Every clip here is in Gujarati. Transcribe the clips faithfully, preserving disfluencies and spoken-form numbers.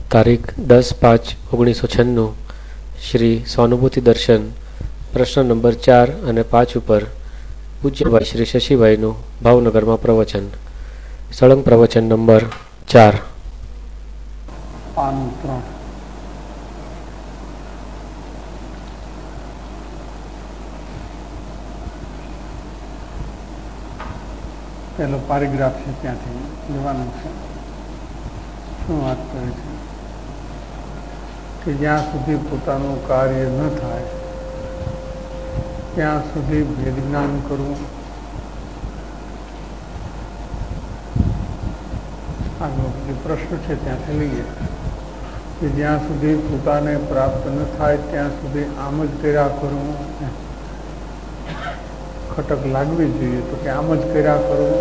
તારીખ દસ પાંચ ઓગણીસો છન્નું શ્રી સ્વાનુભૂતિ દર્શન પ્રશ્ન નંબર ચાર અને પાંચ ઉપર પૂજ્યભાઈ શ્રી શશીભાઈનું ભાવનગરમાં પ્રવચન. સળંગ પ્રવચન નંબર ચાર. પેલો પારેગ્રાફ છે ત્યાંથી લેવાનું છે. શું વાત કરે છે કે જ્યાં સુધી પોતાનું કાર્ય ન થાય ત્યાં સુધી ભેદ જ્ઞાન કરવું. આગળ જે પ્રશ્ન છે ત્યાંથી લઈએ કે જ્યાં સુધી પોતાને પ્રાપ્ત ન થાય ત્યાં સુધી આમ જ કર્યા કરવું. ખટક લાગવી જોઈએ તો કે આમ જ કર્યા કરવું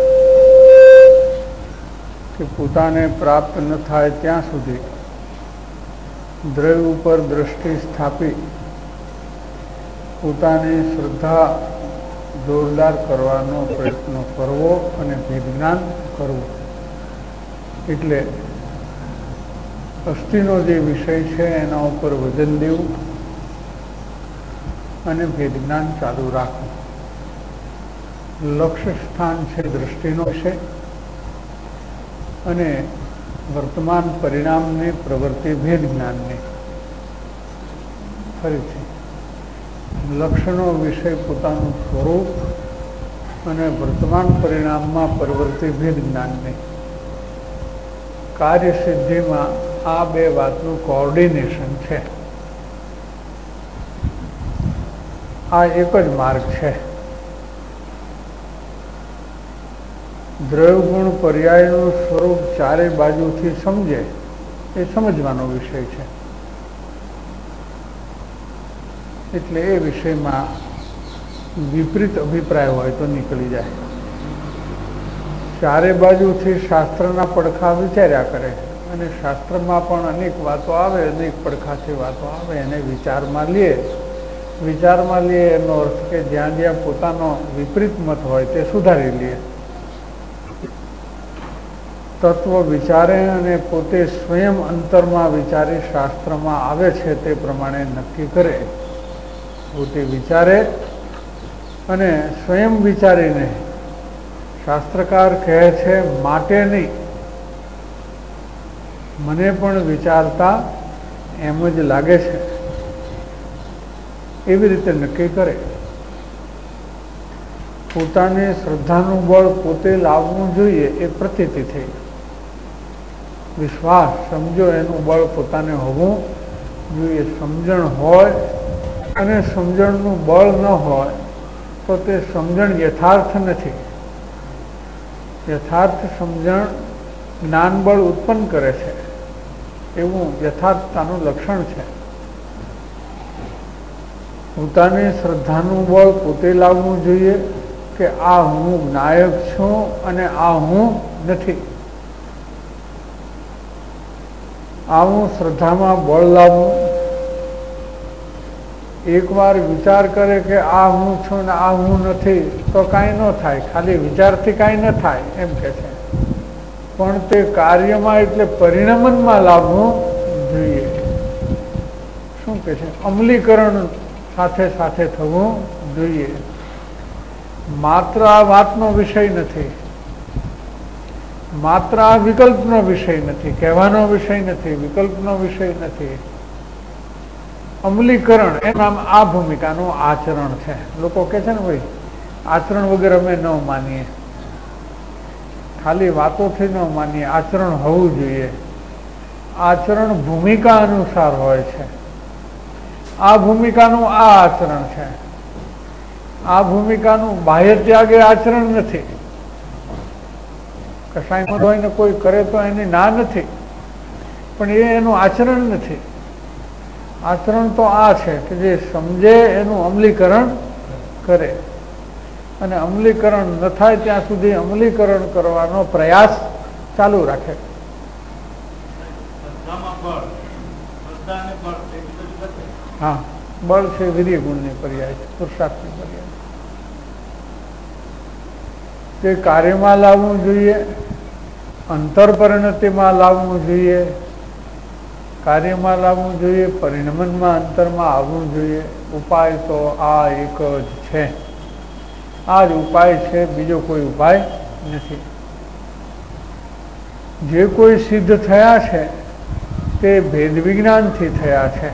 કે પોતાને પ્રાપ્ત ન થાય ત્યાં સુધી દ્રવ્ય ઉપર દ્રષ્ટિ સ્થાપી પોતાની શ્રદ્ધા જોરદાર કરવાનો પ્રયત્ન કરવો અને ભેદજ્ઞાન કરવું. એટલે અસ્થિનો જે વિષય છે એના ઉપર વજન દેવું અને ભેદજ્ઞાન ચાલુ રાખવું. લક્ષ્ય સ્થાન છે દ્રષ્ટિનો વિષય અને વર્તમાન પરિણામની પ્રવૃત્તિ ભેદ જ્ઞાનની. ફરીથી લક્ષ્યનો વિષય પોતાનું સ્વરૂપ અને વર્તમાન પરિણામમાં પ્રવૃત્તિ ભેદ જ્ઞાનની. કાર્યસિદ્ધિમાં આ બે વાતનું કોઓર્ડિનેશન છે. આ એક જ માર્ગ છે. દ્રવ્યગુણ પર્યાયનું સ્વરૂપ ચારે બાજુથી સમજે એ સમજવાનો વિષય છે. એટલે એ વિષયમાં વિપરીત અભિપ્રાય હોય તો નીકળી જાય. ચારે બાજુથી શાસ્ત્રના પડખા વિચાર્યા કરે અને શાસ્ત્રમાં પણ અનેક વાતો આવે, અનેક પડખાથી વાતો આવે, એને વિચારમાં લે. વિચારમાં લે એનો અર્થ કે જ્યાં જ્યાં પોતાનો વિપરીત મત હોય તે સુધારી લે. તત્વ વિચારે અને પોતે સ્વયં અંતરમાં વિચારી શાસ્ત્રમાં આવે છે તે પ્રમાણે નક્કી કરે. પોતે વિચારે અને સ્વયં વિચારીને શાસ્ત્રકાર કહે છે માટે નહીં, મને પણ વિચારતા એમ જ લાગે છે, એવી રીતે નક્કી કરે. પોતાની શ્રદ્ધાનું બળ પોતે લાવવું જોઈએ એ પ્રતીતિ થઈ. વિશ્વાસ સમજો એનું બળ પોતાને હોવું જોઈએ. સમજણ હોય અને સમજણનું બળ ન હોય તો તે સમજણ યથાર્થ નથી. યથાર્થ સમજણ જ્ઞાન બળ ઉત્પન્ન કરે છે એવું યથાર્થતાનું લક્ષણ છે. પોતાની શ્રદ્ધાનું બળ પોતે લાવવું જોઈએ કે આ હું નાયક છું અને આ હું નથી. આવું શ્રદ્ધામાં બળ લાવવું. એકવાર વિચાર કરે કે આ હું છું ને આ હું નથી તો કાંઈ ન થાય, ખાલી વિચારથી કાંઈ ન થાય એમ કે છે. પણ તે કાર્યમાં એટલે પરિણમનમાં લાવવું જોઈએ. શું કે છે? અમલીકરણ સાથે સાથે થવું જોઈએ. માત્ર આ વાતનો વિષય નથી, માત્ર આ વિકલ્પનો વિષય નથી, કહેવાનો વિષય નથી, વિકલ્પનો વિષય નથી. અમલીકરણ એનું નામ આ ભૂમિકાનું આચરણ છે. લોકો કહે છે ને ભાઈ આચરણ વગર અમે ન માનીએ, ખાલી વાતોથી ન માનીએ, આચરણ હોવું જોઈએ. આચરણ ભૂમિકા અનુસાર હોય છે. આ ભૂમિકાનું આ આચરણ છે. આ ભૂમિકાનું બાહ્ય ત્યાગ એ આચરણ નથી. કસાયમાં હોય ને કોઈ કરે તો એની ના નથી, પણ એ એનું આચરણ નથી. આચરણ તો આ છે કે જે સમજે એનું અમલીકરણ કરે અને અમલીકરણ ન થાય ત્યાં સુધી અમલીકરણ કરવાનો પ્રયાસ ચાલુ રાખે. હા, બળ છે વીર્ય ગુણની પર્યાય છે, પુરુષાર્થની પર્યાય. તે કાર્યમાં લાવવું જોઈએ, અંતર પરિણતિમાં લાવવું જોઈએ, કાર્યમાં લાવવું જોઈએ, પરિણમનમાં અંતરમાં આવવું જોઈએ. ઉપાય તો આ એક જ છે, આ જ ઉપાય છે, બીજો કોઈ ઉપાય નથી. જે કોઈ સિદ્ધ થયા છે તે ભેદ વિજ્ઞાનથી થયા છે.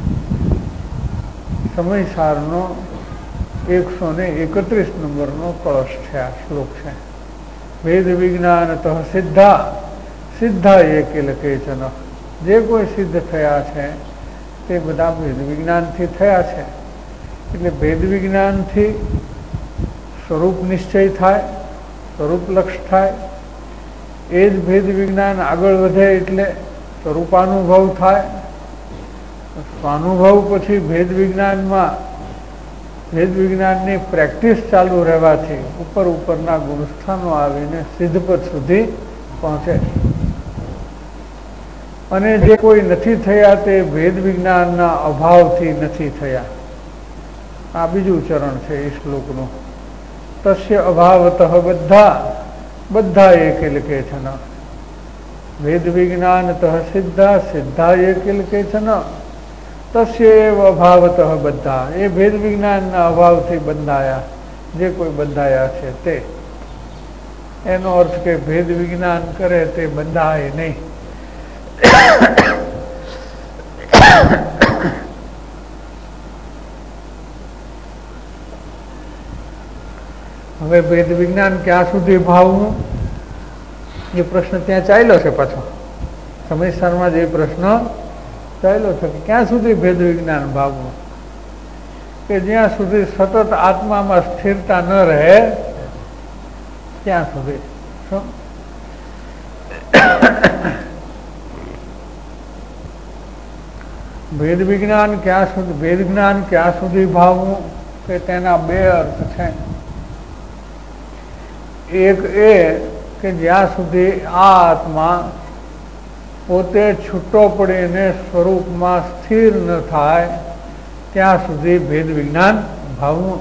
સમયસારનો એકસો ને એકત્રીસ નંબરનો કળશ છે આ શ્લોક છે. વેદ વિજ્ઞાનત સિદ્ધા સિદ્ધા એ કિલ કેચન. જે કોઈ સિદ્ધ થયા છે તે બધા ભેદ વિજ્ઞાનથી થયા છે. એટલે ભેદ વિજ્ઞાનથી સ્વરૂપ નિશ્ચય થાય, સ્વરૂપ લક્ષ થાય. એ જ ભેદ વિજ્ઞાન આગળ વધે એટલે સ્વરૂપાનુભવ થાય. સ્વાનુભવ પછી ભેદ વિજ્ઞાનમાં ભેદ વિજ્ઞાનની પ્રેક્ટિસ ચાલુ રહેવાથી ઉપર ઉપરના ગુણસ્થાનો આવીને સિદ્ધપદ સુધી પહોંચે. અને જે કોઈ નથી થયા તે ભેદ વિજ્ઞાનના અભાવથી નથી થયા. આ બીજું ચરણ છે એ શ્લોકનું. તસ્ય અભાવતઃ બધા બધા એકેલ કેચન. વેદ વિજ્ઞાનતઃ સિદ્ધા સિદ્ધા એકેલ કેચન. તસ્ય એવ અભાવતઃ બધા. એ ભેદ વિજ્ઞાનના અભાવથી બંધાયા, જે કોઈ બંધાયા છે તે. એનો અર્થ કે ભેદ વિજ્ઞાન કરે તે બંધાય નહીં. હવે ભેદ વિજ્ઞાન ક્યાં સુધી ભાવવું એ પ્રશ્ન ત્યાં ચાલ્યો છે. પાછો સમયસરમાં જે પ્રશ્ન ચાલ્યો છે કે ક્યાં સુધી ભેદ વિજ્ઞાન ભાવવું, કે જ્યાં સુધી સતત આત્મામાં સ્થિરતા ન રહે ત્યાં સુધી. ભેદ વિજ્ઞાન ક્યાં સુધી ભેદ જ્ઞાન ક્યાં સુધી ભાવવું, કે તેના બે અર્થ છે. એક એ કે જ્યાં સુધી આ આત્મા પોતે છૂટો પડીને સ્વરૂપમાં સ્થિર ન થાય ત્યાં સુધી ભેદ વિજ્ઞાન ભાવવું.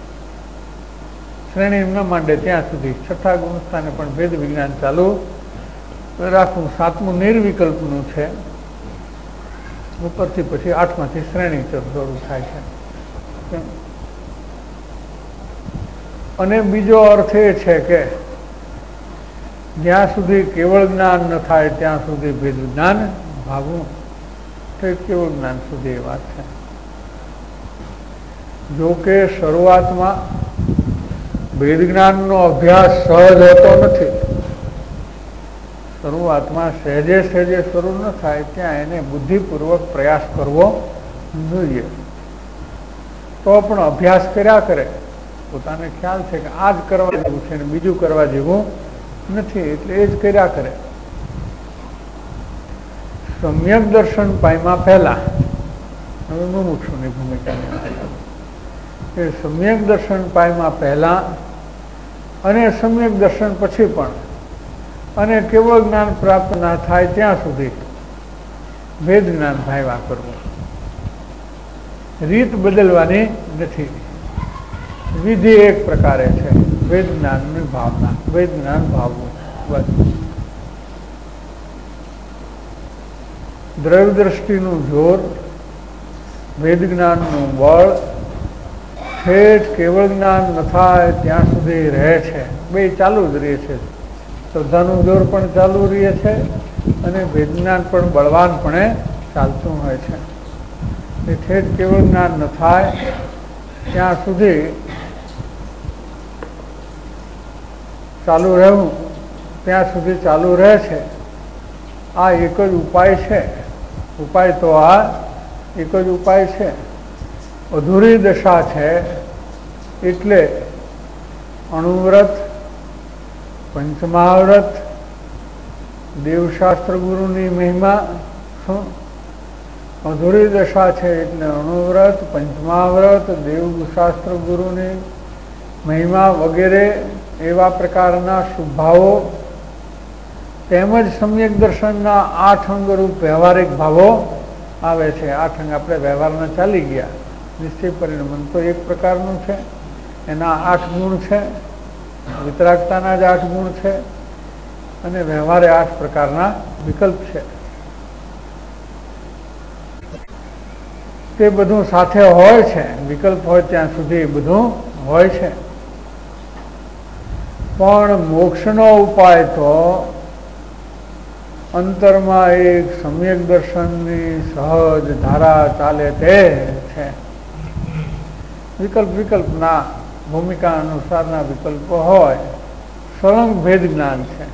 શ્રેણી ન માંડે ત્યાં સુધી. છઠ્ઠા ગુણસ્થાને પણ ભેદ વિજ્ઞાન ચાલુ રાખવું. સાતમું નિર્વિકલ્પનું છે. ઉપરથી પછી આઠમાંથી શ્રેણી શરૂ થાય છે. અને બીજો અર્થ એ છે કે જ્યાં સુધી કેવળ જ્ઞાન ન થાય ત્યાં સુધી ભેદ જ્ઞાન ભાવવું. તો કેવળ જ્ઞાન સુધી એ વાત છે. જો કે શરૂઆતમાં ભેદ જ્ઞાનનો અભ્યાસ સહજ હોતો નથી. શરૂઆતમાં સહેજે સહેજે શરૂ ન થાય ત્યાં એને બુદ્ધિપૂર્વક પ્રયાસ કરવો જોઈએ. તો પણ અભ્યાસ કર્યા કરે, પોતાને ખ્યાલ છે કે આ જ કરવા જેવું છે ને બીજું કરવા જેવું નથી, એટલે એ જ કર્યા કરે. સમ્યક દર્શન પામ્યા પહેલા, હવે મુમુક્ષુની ભૂમિકા એ સમ્યક દર્શન પામ્યા પહેલા અને સમ્યક દર્શન પછી પણ અને કેવળ જ્ઞાન પ્રાપ્ત ના થાય ત્યાં સુધી ભેદ જ્ઞાન ભાવ્યા કરવું. રીત બદલવાની નથી. વિધિ એક પ્રકારે છે વેદ જ્ઞાનની ભાવના, વેદ જ્ઞાન ભાવવું. બસ દ્રવ્ય દ્રષ્ટિનું જોર, વેદ જ્ઞાનનું બળ ઠેઠ કેવળ જ્ઞાન ન થાય ત્યાં સુધી રહે છે. બે ચાલુ જ રહે છે. શ્રદ્ધાનું જોર પણ ચાલુ રહે છે અને વેદ જ્ઞાન પણ બળવાનપણે ચાલતું હોય છે. એ ઠેઠ કેવળ જ્ઞાન ન થાય ત્યાં સુધી ચાલુ રહેવું, ત્યાં સુધી ચાલુ રહે છે. આ એક જ ઉપાય છે. ઉપાય તો આ એક જ ઉપાય છે. અધૂરી દશા છે એટલે અણુવ્રત, પંચમહાવ્રત, દેવશાસ્ત્ર ગુરુની મહિમા. અધૂરી દશા છે એટલે અણુવ્રત, પંચમહાવ્રત, દેવશાસ્ત્ર ગુરુની મહિમા વગેરે એવા પ્રકારના શુભાવો તેમજ સમ્યક દર્શનના આઠ અંગરૂપ વ્યવહારિક ભાવો આવે છે. આઠ અંગ આપણે વ્યવહારના ચાલી ગયા. નિશ્ચય પરિણમન તો એક પ્રકારનું છે, એના આઠ ગુણ છે. વિતરાગતાના જ આઠ ગુણ છે અને વ્યવહારે આઠ પ્રકારના વિકલ્પ છે. તે બધું સાથે હોય છે, વિકલ્પ હોય ત્યાં સુધી બધું હોય છે. પણ મોક્ષનો ઉપાય તો અંતરમાં એક સમ્યક દર્શનની સહજ ધારા ચાલે તે છે. વિકલ્પ વિકલ્પના ભૂમિકા અનુસારના વિકલ્પો હોય, સળંગ ભેદ જ્ઞાન છે.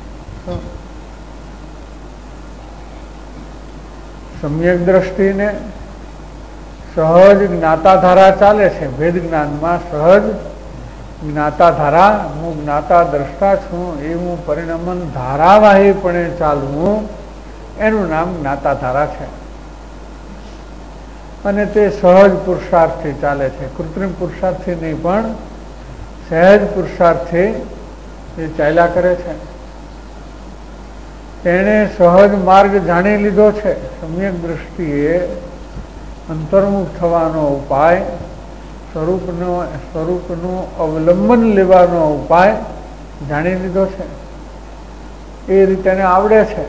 સમ્યક દ્રષ્ટિને સહજ જ્ઞાતાધારા ચાલે છે. ભેદ જ્ઞાનમાં સહજ જ્ઞાતાધારા, હું જ્ઞાતા દ્રષ્ટા છું એવું પરિણમન ધારાવાહીપણે ચાલવું, એનું નામ જ્ઞાતાધારા છે. અને તે સહજ પુરુષાર્થથી ચાલે છે. કૃત્રિમ પુરુષાર્થથી નહીં, પણ સહજ પુરુષાર્થથી એ ચાલ્યા કરે છે. તેણે સહજ માર્ગ જાણી લીધો છે. સમ્યક દ્રષ્ટિએ અંતર્મુખ થવાનો ઉપાય, સ્વરૂપનો સ્વરૂપનું અવલંબન લેવાનો ઉપાય જાણી લીધો છે. એ રીતે એને આવડે છે.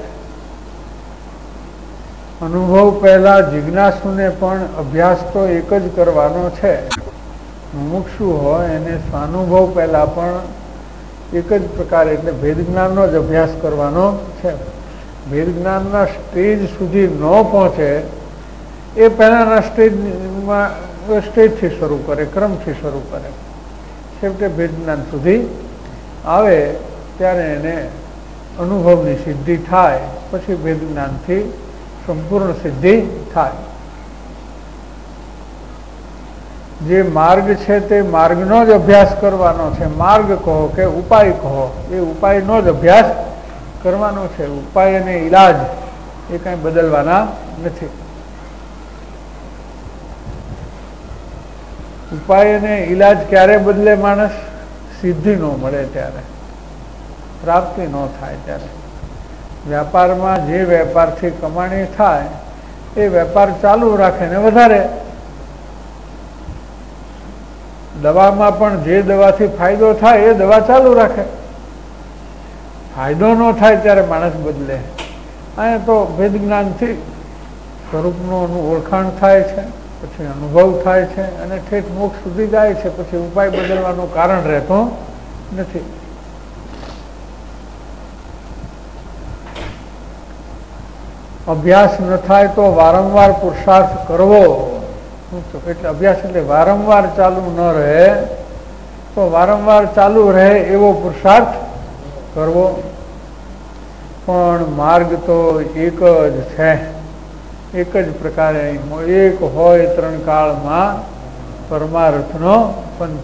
અનુભવ પહેલા જિજ્ઞાસુને પણ અભ્યાસ તો એક જ કરવાનો છે. મુમુક્ષુ હોય એને સ્વાનુભવ પહેલા પણ એક જ પ્રકારે, એટલે ભેદ જ્ઞાનનો જ અભ્યાસ કરવાનો છે. ભેદ જ્ઞાનના સ્ટેજ સુધી ન પહોંચે એ પહેલાના સ્ટેજમાં સ્ટેજથી શરૂ કરે, ક્રમથી શરૂ કરે. છેવટે ભેદ જ્ઞાન સુધી આવે ત્યારે એને અનુભવની સિદ્ધિ થાય, પછી ભેદ જ્ઞાનથી સંપૂર્ણ સિદ્ધિ થાય. જે માર્ગ છે તે માર્ગનો જ અભ્યાસ કરવાનો છે. માર્ગ કહો કે ઉપાય કહો, એ ઉપાયનો જ અભ્યાસ કરવાનો છે. ઉપાય અને ઈલાજ એ કાંઈ બદલવાના નથી. ઉપાય અને ઈલાજ ક્યારે બદલે માણસ? સિદ્ધિ ન મળે ત્યારે, પ્રાપ્તિ ન થાય ત્યારે. વ્યાપારમાં જે વેપારથી કમાણી થાય એ વેપાર ચાલુ રાખે ને વધારે. દવામાં પણ જે દવાથી ફાયદો થાય એ દવા ચાલુ રાખે. ફાયદો ન થાય ત્યારે માણસ બદલે. અહીંયા તો ભેદ જ્ઞાનથી સ્વરૂપનું ઓળખાણ થાય છે, પછી અનુભવ થાય છે, અને ઠેઠ મોક્ષ સુધી જાય છે. પછી ઉપાય બદલવાનું કારણ રહેતો નથી. અભ્યાસ ન થાય તો વારંવાર પુરુષાર્થ કરવો. એટલે અભ્યાસ એટલે વારંવાર ચાલુ ન રહે તો વારંવાર ચાલુ રહે એવો પુરુષાર્થ કરવો. પણ માર્ગ તો એક જ છે, એક જ પ્રકારે એક હોય ત્રણ કાળમાં પરમાર્થનો પંથ.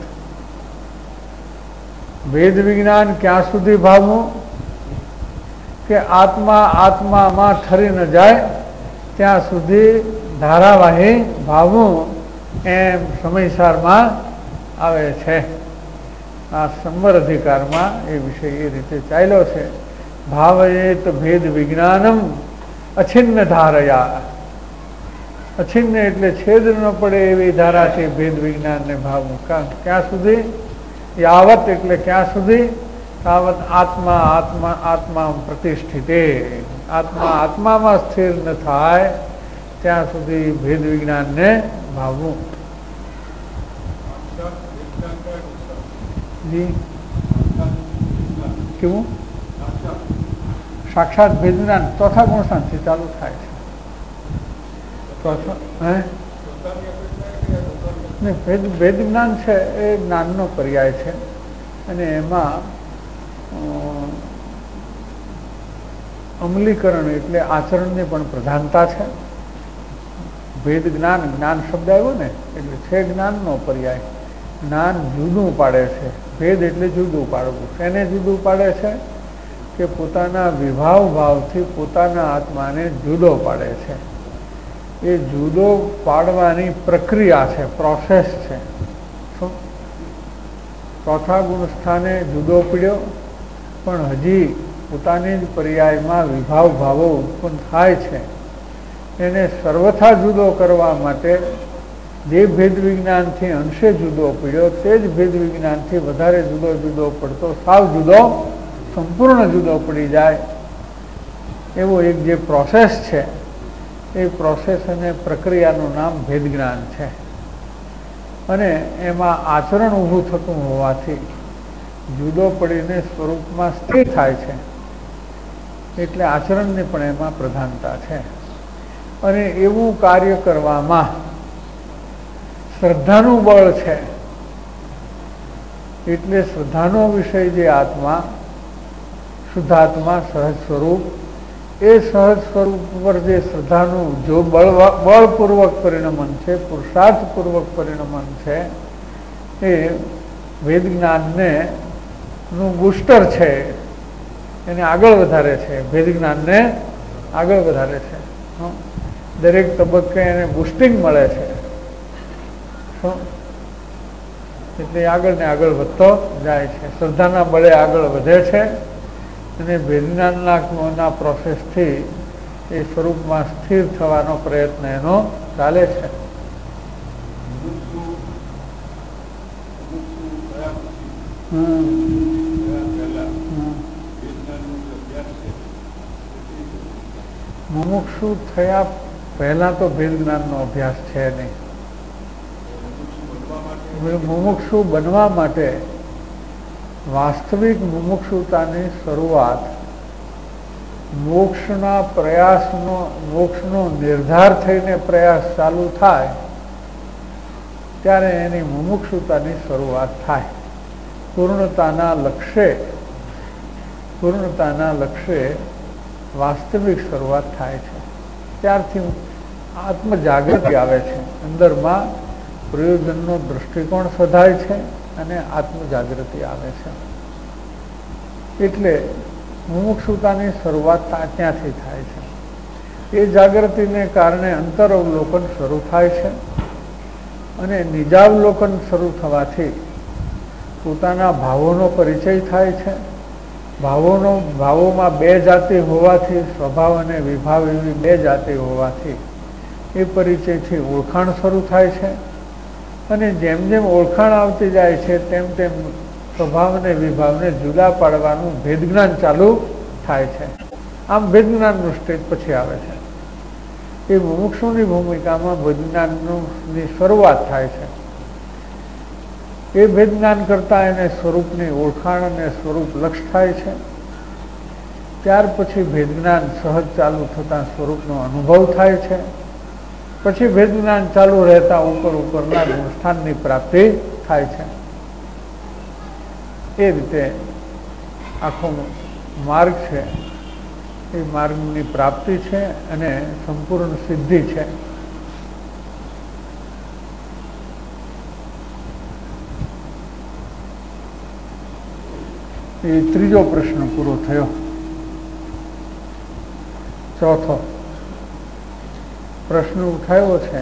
વેદ વિજ્ઞાન ક્યાં સુધી ભાવવું કે આત્મા આત્મામાં ઠરી ન જાય ત્યાં સુધી ધારાવાહી ભાવવું, એમ સમયસારમાં આવે છે. આ સંવર અધિકારમાં એ વિષય એ રીતે ચાલ્યો છે. ભાવયેત ભેદ વિજ્ઞાનમ અછિન્ન ધારયા. અછિન્ન એટલે છેદ ન પડે એવી ધારાથી ભેદ વિજ્ઞાનને ભાવવું. ક્યાં સુધી? યાવત એટલે ક્યાં સુધી? તાવત આત્મા આત્મા આત્મા પ્રતિષ્ઠિતે. આત્મા આત્મામાં સ્થિર ન થાય ત્યાં સુધી ભેદ વિજ્ઞાનને ભાવવું. જી કેવું? સાક્ષાત ભેદ જ્ઞાન ચોથા ગુણ શાંતિ ચાલુ થાય છે. ચોથા હે નહીં, ભેદ ભેદ જ્ઞાન છે એ જ્ઞાનનો પર્યાય છે, અને એમાં અમલીકરણ એટલે આચરણની પણ પ્રધાનતા છે. ભેદ જ્ઞાન, જ્ઞાન શબ્દ આવ્યો ને એટલે છે જ્ઞાનનો પર્યાય. જ્ઞાન જુદું પાડે છે. ભેદ એટલે જુદું પાડવું. એને જુદું પાડે છે કે પોતાના વિભાવ ભાવથી પોતાના આત્માને જુદો પાડે છે. એ જુદો પાડવાની પ્રક્રિયા છે, પ્રોસેસ છે. શું? ચોથા ગુણ સ્થાને જુદો પડ્યો, પણ હજી પોતાની જ પર્યાયમાં વિભાવ ભાવો ઉત્પન્ન થાય છે. એને સર્વથા જુદો કરવા માટે જે ભેદ વિજ્ઞાનથી અંશે જુદો પડ્યો તે જ ભેદ વિજ્ઞાનથી વધારે જુદો જુદો પડતો સાવ જુદો, સંપૂર્ણ જુદો પડી જાય એવો એક જે પ્રોસેસ છે એ પ્રોસેસ અને પ્રક્રિયાનું નામ ભેદ જ્ઞાન છે. અને એમાં આચરણ ઊભું થતું હોવાથી જુદો પડીને સ્વરૂપમાં સ્થિર થાય છે, એટલે આચરણની પણ એમાં પ્રધાનતા છે. અને એવું કાર્ય કરવામાં શ્રદ્ધાનું બળ છે. એટલે શ્રદ્ધાનો વિષય જે આત્મા, શુદ્ધાત્મા, સહજ સ્વરૂપ, એ સહજ સ્વરૂપ પર જે શ્રદ્ધાનું જો બળ બળપૂર્વક પરિણમન છે, પુરુષાર્થપૂર્વક પરિણમન છે, એ વેદ જ્ઞાનને નું બુસ્ટર છે, એને આગળ વધારે છે. ભેદ જ્ઞાનને આગળ વધારે છે. દરેક તબક્કે એને બુસ્ટિંગ મળે છે. એટલે આગળ ને આગળ વધતો જાય છે. શ્રદ્ધાના બળે આગળ વધે છે અને ભેદ જ્ઞાનના પ્રોસેસથી એ સ્વરૂપમાં સ્થિર થવાનો પ્રયત્ન એનો ચાલે છે. મુમુક્ષુ થયા પહેલા તો ભેદ જ્ઞાનનો અભ્યાસ છે નહીં. મુમુક્ષુ બનવા માટે વાસ્તવિક મુમુક્ષુતાની શરૂઆત મોક્ષના પ્રયાસનો મોક્ષનો નિર્ધાર થઈને પ્રયાસ ચાલુ થાય ત્યારે એની મુમુક્ષુતાની શરૂઆત થાય. પૂર્ણતાના લક્ષ્ય પૂર્ણતાના લક્ષ્ય વાસ્તવિક શરૂઆત થાય છે. ત્યારથી આત્મજાગૃતિ આવે છે. અંદરમાં પ્રયોજનનો દૃષ્ટિકોણ સધાય છે અને આત્મજાગૃતિ આવે છે. એટલે મુમુક્ષુતાની શરૂઆત ત્યાંથી થાય છે. એ જાગૃતિને કારણે અંતરવલોકન શરૂ થાય છે અને નિજાવલોકન શરૂ થવાથી પોતાના ભાવોનો પરિચય થાય છે. ભાવોનો ભાવોમાં બે જાતિ હોવાથી, સ્વભાવ અને વિભાવ એવી બે જાતિ હોવાથી એ પરિચયથી ઓળખાણ શરૂ થાય છે. અને જેમ જેમ ઓળખાણ આવતી જાય છે તેમ તેમ સ્વભાવ અને વિભાવને જુદા પાડવાનું ભેદ જ્ઞાન ચાલુ થાય છે. આમ ભેદ જ્ઞાનનું સ્ટેજ પછી આવે છે. એ મુમુક્ષુની ભૂમિકામાં ભેદ જ્ઞાનની શરૂઆત થાય છે. એ ભેદ જ્ઞાન કરતા એને સ્વરૂપની ઓળખાણ અને સ્વરૂપ લક્ષ થાય છે. ત્યાર પછી ભેદ જ્ઞાન સહજ ચાલુ થતા સ્વરૂપનો અનુભવ થાય છે. પછી ભેદ જ્ઞાન ચાલુ રહેતા ઉપર ઉપરના ગુણસ્થાનની પ્રાપ્તિ થાય છે. એ રીતે આખો માર્ગ છે એ માર્ગની પ્રાપ્તિ છે અને સંપૂર્ણ સિદ્ધિ છે. એ ત્રીજો પ્રશ્ન પૂરો થયો. ચોથો પ્રશ્ન ઉઠાવ્યો છે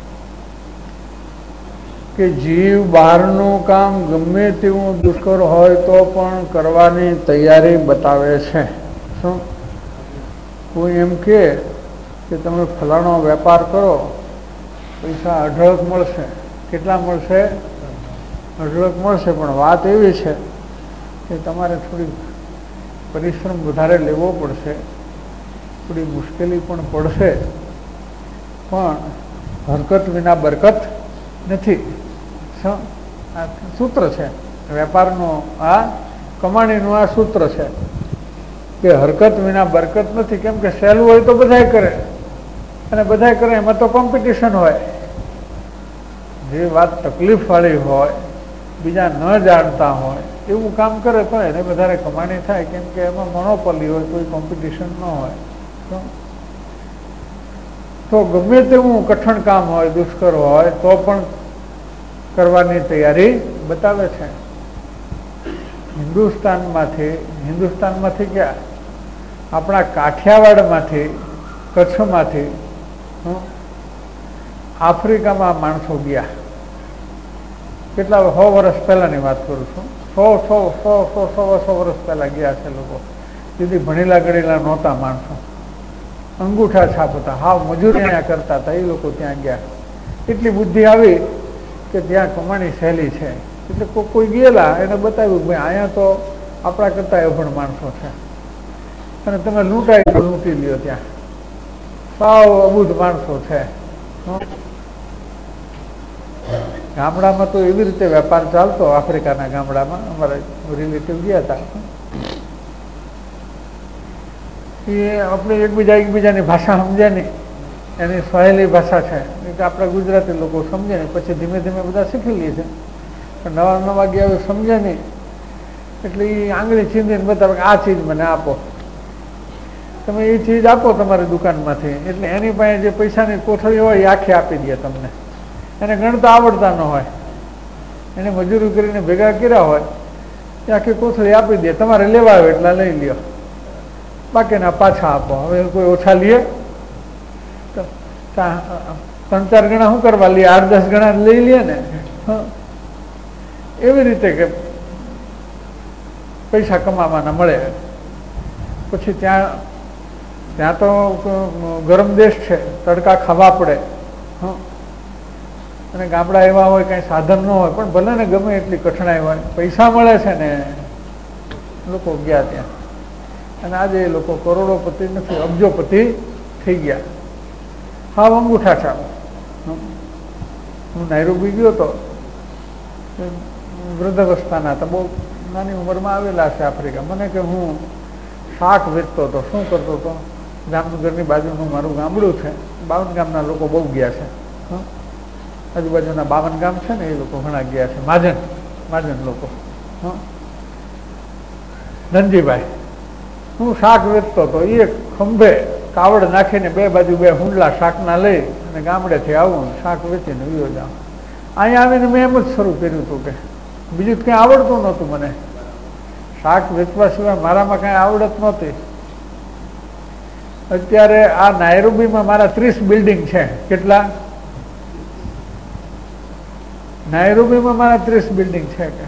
કે જીવ બહારનું કામ ગમે તેવું દુષ્કર હોય તો પણ કરવાની તૈયારી બતાવે છે. શું કોઈ એમ કે તમે ફલાણો વેપાર કરો, પૈસા અઢળક મળશે. કેટલા મળશે? અઢળક મળશે. પણ વાત એવી છે કે તમારે થોડી પરિશ્રમ વધારે લેવો પડશે, થોડી મુશ્કેલી પણ પડશે, પણ હરકત વિના બરકત નથી. આ સૂત્ર છે વેપારનો, આ કમાણીનું આ સૂત્ર છે કે હરકત વિના બરકત નથી. કેમ કે સહેલું હોય તો બધાય કરે, અને બધાય કરે એમાં તો કોમ્પિટિશન હોય. જે વાત તકલીફવાળી હોય, બીજા ન જાણતા હોય એવું કામ કરે તો એને વધારે કમાણી થાય. કેમ કે એમાં મોનોપોલી હોય, કોઈ કોમ્પિટિશન ન હોય. તો ગમે તેવું કઠણ કામ હોય, દુષ્કર હોય તો પણ કરવાની તૈયારી બતાવે છે. હિન્દુસ્તાનમાંથી હિન્દુસ્તાનમાંથી ક્યાં આપણા કાઠિયાવાડમાંથી, કચ્છમાંથી આફ્રિકામાં માણસો ગયા. કેટલા સો વર્ષ પહેલાની વાત કરું છું. સો સો સો સો સો સો વર્ષ પહેલા ગયા છે લોકો. જેથી ભણેલા ગણેલા નહોતા માણસો, અંગૂઠા છાપ હતા, હાવ મજૂરી કરતા હતા. એ લોકો ત્યાં ગયા. એટલી બુદ્ધિ આવી કે ત્યાં કમાણી સહેલી છે. એટલે કોઈ ગયેલા એને બતાવ્યું કે ભાઈ અહીંયા તો આપણા કરતા અભણ માણસો છે અને તમે લૂંટાઈ લૂંટી લ્યો ત્યાં. સાવ અબુધ માણસો છે. ગામડામાં તો એવી રીતે વેપાર ચાલતો, આફ્રિકાના ગામડામાં અમારા રિલેટિવ ગયા હતા. એ આપણે એકબીજા એકબીજાની ભાષા સમજે નહીં, એની સહેલી ભાષા છે કે આપણા ગુજરાતી લોકો સમજે નહીં, પછી ધીમે ધીમે બધા શીખી લે છે. પણ નવા નવા ગયા એવું સમજે નહીં, એટલે એ આંગળી ચીંધીને બતાવે કે આ ચીજ મને આપો. તમે એ ચીજ આપો તમારી દુકાનમાંથી, એટલે એની પાસે જે પૈસાની કોથળી હોય એ આખી આપી દે તમને. એને ગણતા આવડતા ન હોય, એને મજૂરી કરીને ભેગા કર્યા હોય એ આખી કોથળી આપી દે. તમારે લેવા આવે એટલા લઈ લ્યો, બાકીના પાછા આપો. હવે કોઈ ઓછા લે? ત્રણ ચાર ગણા શું કરવા લે? આઠ દસ ગણા લઈ લે ને. એવી રીતે કે પૈસા કમાવાના મળે. પછી ત્યાં ત્યાં તો ગરમ દેશ છે, તડકા ખાવા પડે. અને ગામડા એવા હોય, કઈ સાધન ન હોય, પણ ભલે ને ગમે એટલી કઠણાઈ હોય, પૈસા મળે છે ને લોકો ગયા ત્યાં. અને આજે એ લોકો કરોડોપતિ નથી, અબજોપતિ થઈ ગયા. હા, અંગૂઠા છાપ. હું નાયરોબી ગયો હતો, વૃદ્ધાવસ્થાના હતા, બહુ નાની ઉંમરમાં આવેલા છે આફ્રિકા. મને કે હું શાક વેચતો હતો. શું કરતો હતો? જામનગરની બાજુનું મારું ગામડું છે, બાવન ગામના લોકો બહુ ગયા છે. આજુબાજુના બાવન ગામ છે ને એ લોકો ઘણા ગયા છે. મહાજન મહાજન લોકો. ધનજીભાઈ, હું શાક વેચતો હતો. એ ખંભે કાવડ નાખીને બે બાજુ બે હુંડલા શાકના લઈ અને ગામડેથી આવું, શાક વેચીને વિયો જાઉં. અહીંયા આવીને મેં એમ જ શરૂ કર્યું હતું કે બીજું કંઈ આવડતું નહોતું મને. શાક વેચવા સિવાય મારામાં કાંઈ આવડત નહોતી. અત્યારે આ નાયરોબીમાં મારા ત્રીસ બિલ્ડિંગ છે. કેટલા? નાયરોબીમાં મારા ત્રીસ બિલ્ડિંગ છે કે,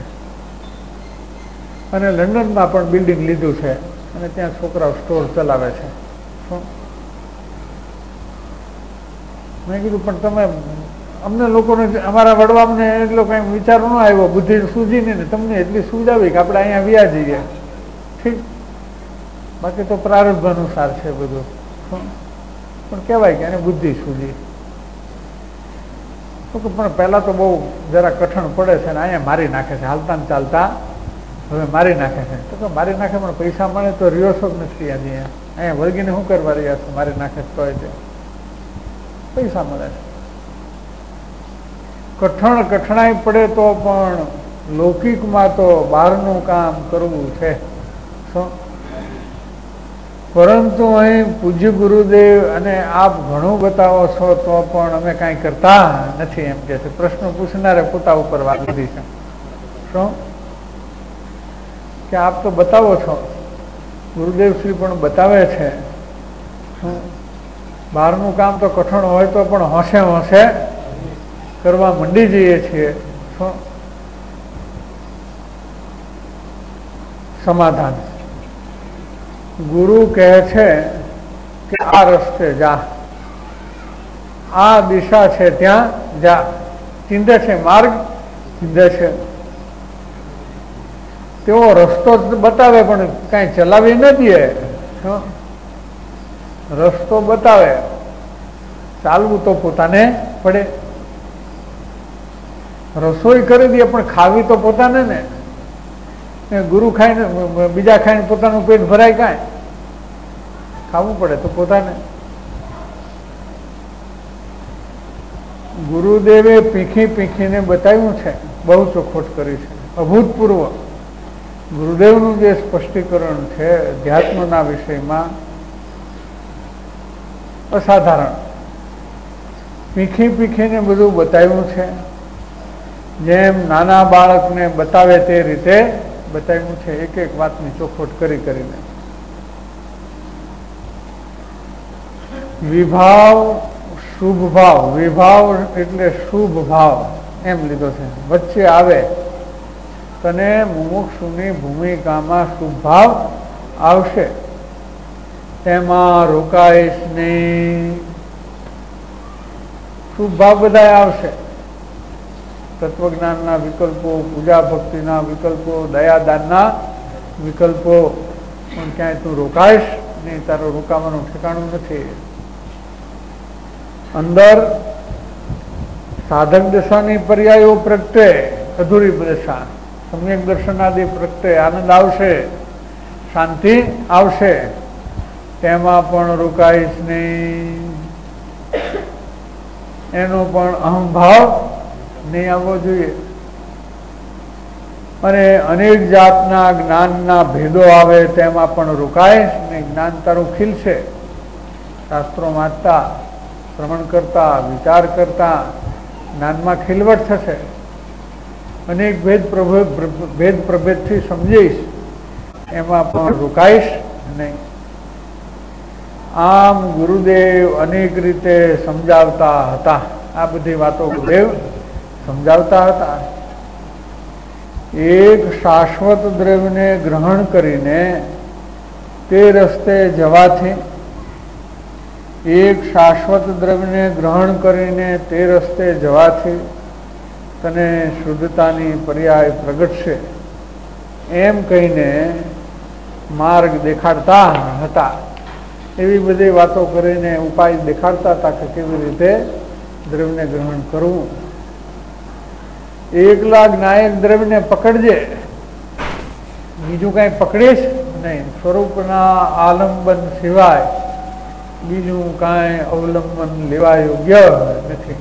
અને લંડનમાં પણ બિલ્ડિંગ લીધું છે, અને ત્યાં છોકરાઓ સ્ટોર ચલાવે છે. મેં કીધું પણ તમે અમને લોકોને, અમારા વડવામને એટલો કઈ વિચાર ન આવ્યો, બુદ્ધિ સૂજી નહીં ને તમને એટલી સૂઝ આવી કે આપણે અહીંયા વ્યા જઈએ. ઠીક, બાકી તો પ્રારબ્ધ અનુસાર છે બધું. પણ કહેવાય કે એને બુદ્ધિ સૂજી. પણ પહેલા તો બહુ જરા કઠણ પડે છે ને અહીંયા મારી નાખે છે, હાલતા ને ચાલતા હવે મારી નાખે છે. તો કે મારી નાખે પણ પૈસા મળે તો રિયોસો જ નથી. આજે અહીંયા વળગીને શું કરવા રહ્યા છે? મારી નાખે તો તે પૈસા મળે છે. કઠણ કઠણાઈ પડે તો પણ લૌકિકમાં તો બહારનું કામ કરવું છે. શું? પરંતુ અહીં પૂજ્ય ગુરુદેવ અને આપ ઘણું બતાવો છો તો પણ અમે કાંઈ કરતા નથી એમ કે છે. પ્રશ્ન પૂછનારે પોતા ઉપર વાત લીધી છે. શું કે આપ તો બતાવો છો, ગુરુદેવ શ્રી પણ બતાવે છે. બહારનું કામ તો કઠણ હોય તો પણ હોંશે હોંશે કરવા મંડી જઈએ છીએ. શું સમાધાન? ગુરુ કહે છે કે આ રસ્તે જા, આ દિશા છે ત્યાં જા. ચિંધે છે માર્ગ, ચિંધે છે. તેઓ રસ્તો બતાવે પણ કાંઈ ચલાવી ન દે. રસ્તો બતાવે, ચાલવું તો પોતાને પડે. રસોઈ કરી દે પણ ખાવી તો પોતાને ને. ગુરુ ખાઈને બીજા ખાઈને પોતાનું પેટ ભરાય? કાંઈ ખાવું પડે તો પોતાને. ગુરુદેવે પીખી પીખીને બતાવ્યું છે, બહુ ચોખવટ કરી છે, અભૂતપૂર્વ. ગુરુદેવનું જે સ્પષ્ટીકરણ છે અધ્યાત્મના વિષયમાં અસાધારણ. પીખી પીખીને બધું બતાવ્યું છે. જેમ નાના બાળકને બતાવે તે રીતે બતાવ્યું છે, એક એક વાતની ચોખવટ કરી કરીને. વિભાવ, શુભ ભાવ. વિભાવ એટલે શુભ ભાવ એમ લીધો છે. વચ્ચે આવે તને મુમુક્ષુની ભૂમિકામાં શુભ ભાવ આવશે, તેમાં રોકાઈશ નહીં. શુભ ભાવ બધા આવશે. તત્વજ્ઞાનના વિકલ્પો, પૂજા ભક્તિના વિકલ્પો, દયાદાનના વિકલ્પો. પણ ક્યાંય તું રોકાઈશ નહીં, તારું રોકાવાનું ઠેકાણું નથી. અંદર સાધક દશાની પર્યાયો પ્રગટે, અધૂરી દશા સમ્યક દર્શનાદિ પ્રગટે, આનંદ આવશે, શાંતિ આવશે, તેમાં પણ રોકાઈશ નહીં. એનો પણ અહંભાવ નહીં આવવો જોઈએ. અને અનેક જાતના જ્ઞાનના ભેદો આવે તેમાં પણ રોકાઈશ ને. જ્ઞાન તારું ખીલશે, શાસ્ત્રો વાંચતા, શ્રવણ કરતા, વિચાર કરતા જ્ઞાનમાં ખીલવટ થશે. અનેક ભેદ પ્રભેદ ભેદ પ્રભેદથી સમજીશ, એમાં પણ રોકાઈશ નહીં. આમ ગુરુદેવ અનેક રીતે સમજાવતા હતા. આ બધી વાતો ગુરુદેવ સમજાવતા હતા. એક શાશ્વત દ્રવ્યને ગ્રહણ કરીને તે રસ્તે જવાથી, એક શાશ્વત દ્રવ્યને ગ્રહણ કરીને તે રસ્તે જવાથી તને શુદ્ધતાની પર્યાય પ્રગટશે, એમ કહીને માર્ગ દેખાડતા હતા. એવી બધી વાતો કરીને ઉપાય દેખાડતા હતા કે કેવી રીતે દ્રવ્યને ગ્રહણ કરવું. એકલા જ્ઞાયક દ્રવ્યને પકડજે, બીજું કઈ પકડીશ નહીં. સ્વરૂપના આલંબન સિવાય બીજું કાંઈ અવલંબન લેવા યોગ્ય નથી.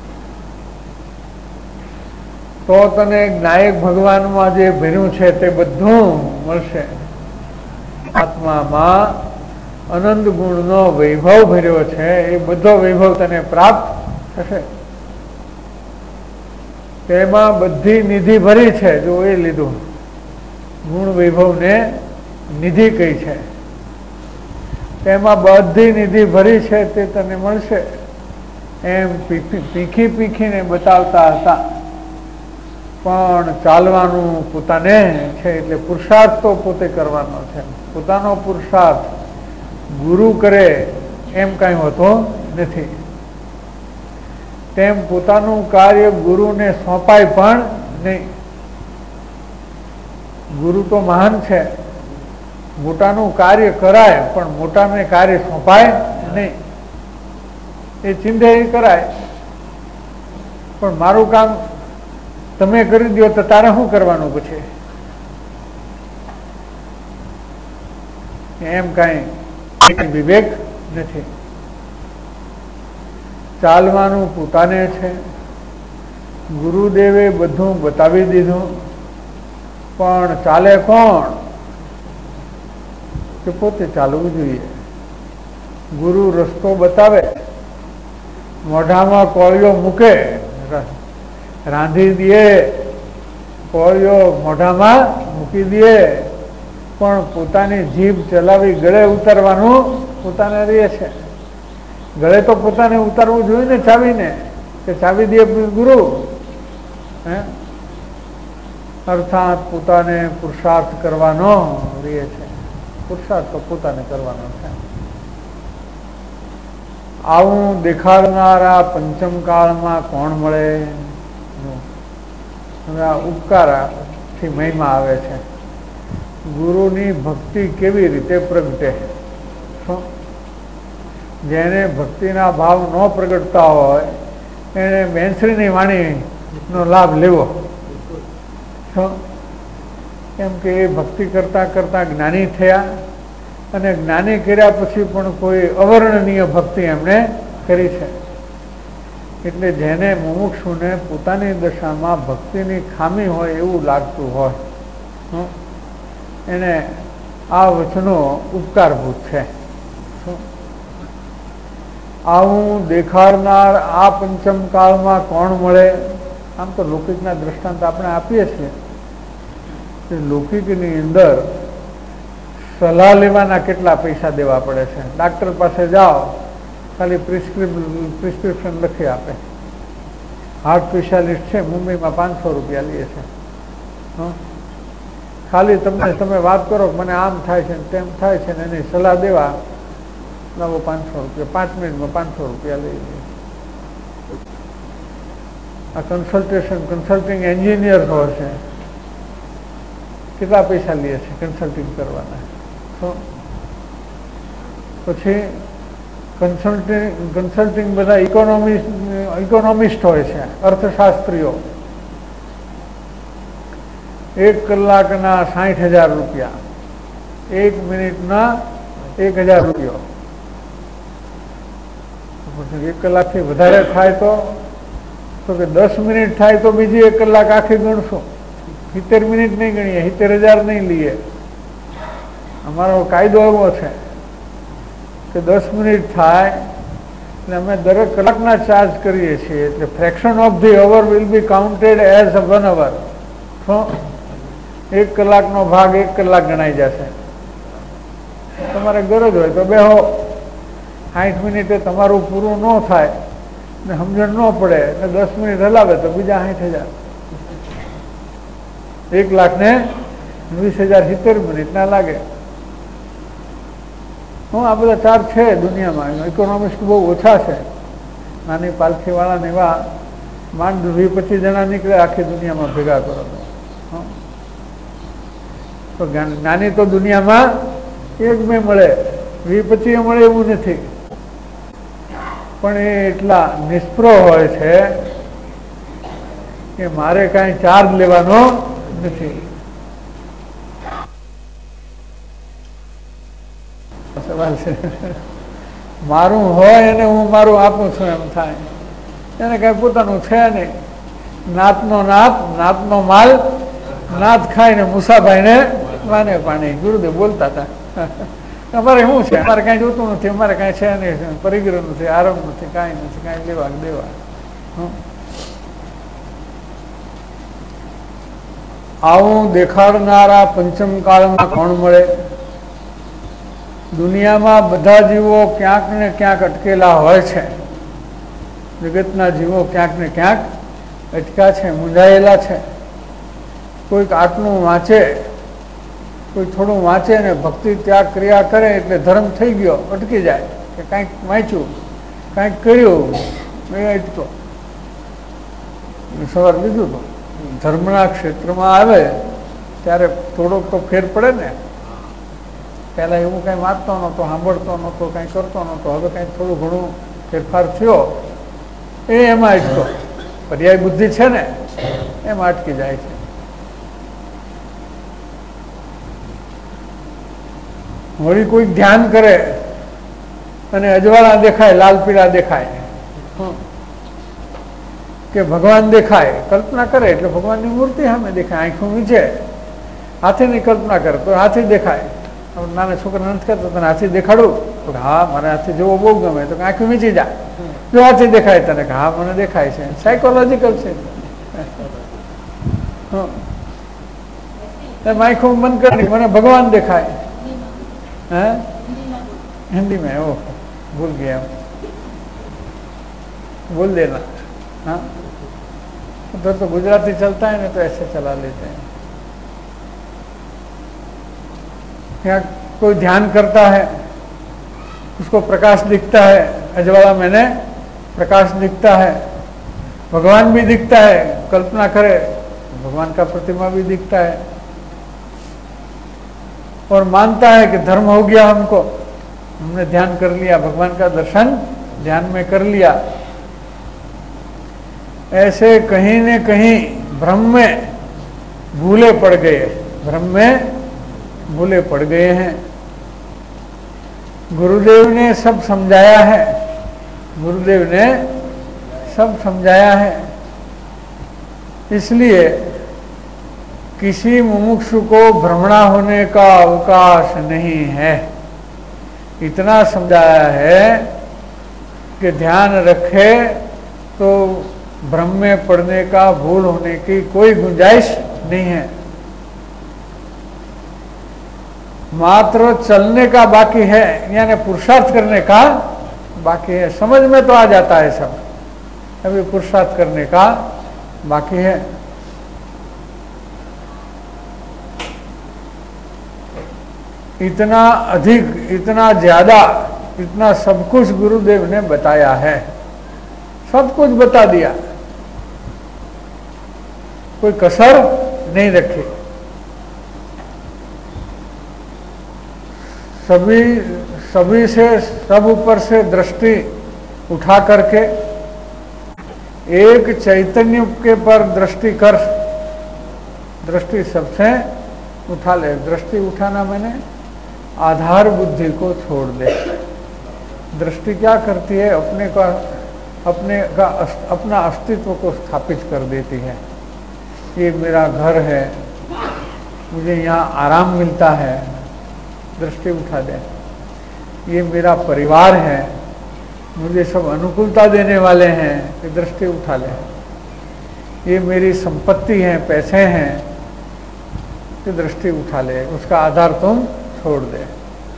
તો તને જ્ઞાયક ભગવાનમાં જે ભર્યું છે તે બધું મળશે. આત્મામાં અનંત ગુણનો વૈભવ ભર્યો છે, એ બધો વૈભવ તને પ્રાપ્ત થશે. તેમાં બધી નિધિ ભરી છે. જો એ લીધું, ગુણ વૈભવને નિધિ કઈ છે, તેમાં બધી નિધિ ભરી છે તે તને મળશે. એમ પીખી પીખીને બતાવતા હતા. પણ ચાલવાનું પોતાને છે, એટલે પુરુષાર્થ તો પોતે કરવાનો છે. પોતાનો પુરુષાર્થ ગુરુ કરે એમ કાંઈ હોતો નથી. તેમ પોતાનું કાર્ય ગુરુને સોંપાય પણ નહીં. ગુરુ તો મહાન છે, મોટાનું કાર્ય કરાય, પણ મોટાને કાર્ય સોંપાય નહીં. એ ચિંધે કરાય, પણ મારું કામ તમે કરી દો તો તારે શું કરવાનું પછી? એમ કાંઈ વિવેક નથી. ચાલવાનું પોતાને છે. ગુરુદેવે બધું બતાવી દીધું, પણ ચાલે કોણ? કે પોતે ચાલવું જોઈએ. ગુરુ રસ્તો બતાવે, મોઢામાં કોળિયો મૂકે, રાંધી દે, કોળિયો મોઢામાં મૂકી દે, પણ પોતાની જીભ ચલાવી ગળે ઉતારવાનું પોતાને રહે છે. ગળે તો પોતાને ઉતારવું જોઈએ ને ચાવીને, કે ચાવી દે ગુરુ. હે અર્થાત પોતાને પુરુષાર્થ કરવાનો રહે છે. પુરુષાર્થ તો પોતાને કરવાનો છે. આવું દેખાડનારા પંચમ કાળમાં કોણ મળે? આ ઉપકારથી મહિમા આવે છે. ગુરુની ભક્તિ કેવી રીતે પ્રગટે? જેને ભક્તિના ભાવ ન પ્રગટતા હોય એને બેન્સરીની વાણીનો લાભ લેવો. કેમ કે એ ભક્તિ કરતા કરતા જ્ઞાની થયા, અને જ્ઞાની કર્યા પછી પણ કોઈ અવર્ણનીય ભક્તિ એમણે કરી છે. એટલે જેને મુમુક્ષુને પોતાની દશામાં ભક્તિની ખામી હોય એવું લાગતું હોય, એને આ વચનો ઉપકારભૂત છે. આવું દેખાડનાર આ પંચમ કાળમાં કોણ મળે? આમ તો લૌકિકના દ્રષ્ટાંત આપણે આપીએ છીએ. લૌકિકની અંદર સલાહ લેવાના કેટલા પૈસા દેવા પડે છે. ડાક્ટર પાસે જાઓ, ખાલી પ્રિસ્ક્રિપ પ્રિસ્ક્રિપ્શન લખી આપે. હાર્ટ સ્પેશિયાલિસ્ટ છે, મુંબઈમાં પાંચસો રૂપિયા લે છે. ખાલી તમને તમે વાત કરો, મને આમ થાય છે તેમ થાય છે, ને એની સલાહ દેવા લાવો પાંચસો રૂપિયા. પાંચ મિનિટમાં પાંચસો રૂપિયા લઈ લે. આ કન્સલ્ટેશન કન્સલ્ટિંગ એન્જિનિયર હોય છે, કેટલા પૈસા લે છે કન્સલ્ટિંગ કરવાના? પછી કન્સલ્ટિંગ કન્સલ્ટિંગ બધા ઇકોનોમિસ્ટ ઇકોનોમિસ્ટ હોય છે, અર્થશાસ્ત્રીઓ. એક કલાકના સાઠ હજાર રૂપિયા, એક મિનિટના એક હજાર રૂપિયો. એક કલાકથી વધારે થાય તો તો કે દસ મિનિટ થાય તો બીજી એક કલાક આખી ગણશું. સિત્તેર મિનિટ નહીં ગણીએ, સિત્તેર હજાર નહીં લઈએ. અમારો કાયદો એવો છે કે દસ મિનિટ થાય એટલે અમે દરેક કલાકના ચાર્જ કરીએ છીએ. એટલે fraction of the hour will be counted as one hour. એક કલાકનો ભાગ એક કલાક ગણાઈ જશે. તમારે ગરજ હોય તો બેહો, સાઠ મિનિટે તમારું પૂરું ન થાય ને સમજણ ન પડે ને દસ મિનિટ હલાવે તો બીજા સાઠ હજાર. એક લાખ ને વીસ હજાર સિત્તેર મિનિટ ના લાગે. હું આ બધા ચાર્જ છે દુનિયામાં. ઇકોનોમિસ્ટ બહુ ઓછા છે. નાની પાલખી વાળા ને એવા માંડ વીસ પચીસ જણા નીકળે આખી દુનિયામાં ભેગા કરો તો. નાની તો દુનિયામાં એક બે મળે, વીસ પચીસ મળે એવું નથી. પણ એ એટલા નિષ્પ્રહ હોય છે કે મારે કાંઈ ચાર્જ લેવાનો નથી. સવાલ છે મારું હોય એને હું મારું આપું છું એમ થાય. એને કઈ પોતાનું છે નહીં. નાતનો નાત, નાતનો માલ નાત ખાઈને મુસાભાઈ ને વાને પાણી. ગુરુદેવ બોલતા હતા અમારે શું છે, અમારે કઈ જોતું નથી, અમારે કઈ છે નહીં, પરિગ્રહ નથી, આરંભ નથી, કાંઈ નથી, કાંઈ લેવા દેવા. આવું દેખાડનારા પંચમ કાળમાં કોણ મળે? દુનિયામાં બધા જીવો ક્યાંક ને ક્યાંક અટકેલા હોય છે. જગતના જીવો ક્યાંક ને ક્યાંક અટક્યા છે, મૂંઝાયેલા છે. કોઈક આટલું વાંચે, કોઈ થોડું વાંચે ને ભક્તિ ત્યાગ ક્રિયા કરે એટલે ધર્મ થઈ ગયો, અટકી જાય. કે કાંઈક વાંચ્યું, કાંઈક કર્યું, એ અટકો. સવાર બીજું તો ધર્મના ક્ષેત્રમાં આવે ત્યારે થોડોક તો ફેર પડે ને. પહેલાં એવું કાંઈ વાંચતો નહોતો, સાંભળતો નહોતો, કાંઈ કરતો નહોતો. હવે કાંઈક થોડું ઘણું ફેરફાર થયો એ એમાં અટકો. પર્યાય બુદ્ધિ છે ને એમાં અટકી જાય છે. વળી કોઈ ધ્યાન કરે અને અજવાળા દેખાય, લાલ પીળા દેખાય કે ભગવાન દેખાય, કલ્પના કરે એટલે ભગવાનની મૂર્તિ સામે દેખાય. આંખો વીંચે, હાથીની કલ્પના કરે તો હાથી દેખાય. નાના છોકરા નથી કરતો તને હાથી દેખાડું તો હા મને હાથી જોવો બહુ ગમે તો આંખો વીંચી જાય. જો હાથી દેખાય તને કે હા મને દેખાય છે. સાયકોલોજીકલ છે. એમ આંખો બંધ કરી મને ભગવાન દેખાય. है हिंदी में ओ भूल गया, बोल देना. हाँ उधर तो गुजराती चलता है ना तो ऐसे चला लेते हैं. यहाँ कोई ध्यान करता है उसको प्रकाश दिखता है. अजवाला मैंने प्रकाश दिखता है. भगवान भी दिखता है. कल्पना करे भगवान का प्रतिमा भी दिखता है और मानता है कि धर्म हो गया, हमको हमने ध्यान कर लिया, भगवान का दर्शन ध्यान में कर लिया. ऐसे कहीं न कहीं भ्रम में भूले पड़ गए, भ्रम में भूले पड़ गए हैं. गुरुदेव ने सब समझाया है, गुरुदेव ने सब समझाया है. इसलिए किसी मुमुक्षु को भ्रमणा होने का अवकाश नहीं है. इतना समझाया है कि ध्यान रखे तो भ्रम में पड़ने का, भूल होने की कोई गुंजाइश नहीं है. मात्र चलने का बाकी है, यानी पुरुषार्थ करने का बाकी है. समझ में तो आ जाता है सब, अभी पुरुषार्थ करने का बाकी है. इतना अधिक, इतना ज्यादा, इतना सब कुछ गुरुदेव ने बताया है. सब कुछ बता दिया, कोई कसर नहीं रखी. सभी सभी से सब ऊपर से दृष्टि उठा करके एक चैतन्य के पर दृष्टि कर, दृष्टि सबसे उठा ले। दृष्टि उठाना मैंने आधार बुद्धि को छोड़ दे। दृष्टि क्या करती है? अपने का अपने का अपना अस्तित्व को स्थापित कर देती है। ये मेरा घर है, मुझे यहाँ आराम मिलता है, दृष्टि उठा दे। ये मेरा परिवार है, मुझे सब अनुकूलता देने वाले हैं, ये दृष्टि उठा ले। ये मेरी संपत्ति है, पैसे हैं, ये दृष्टि उठा ले। उसका आधार तुम छोड़ दे।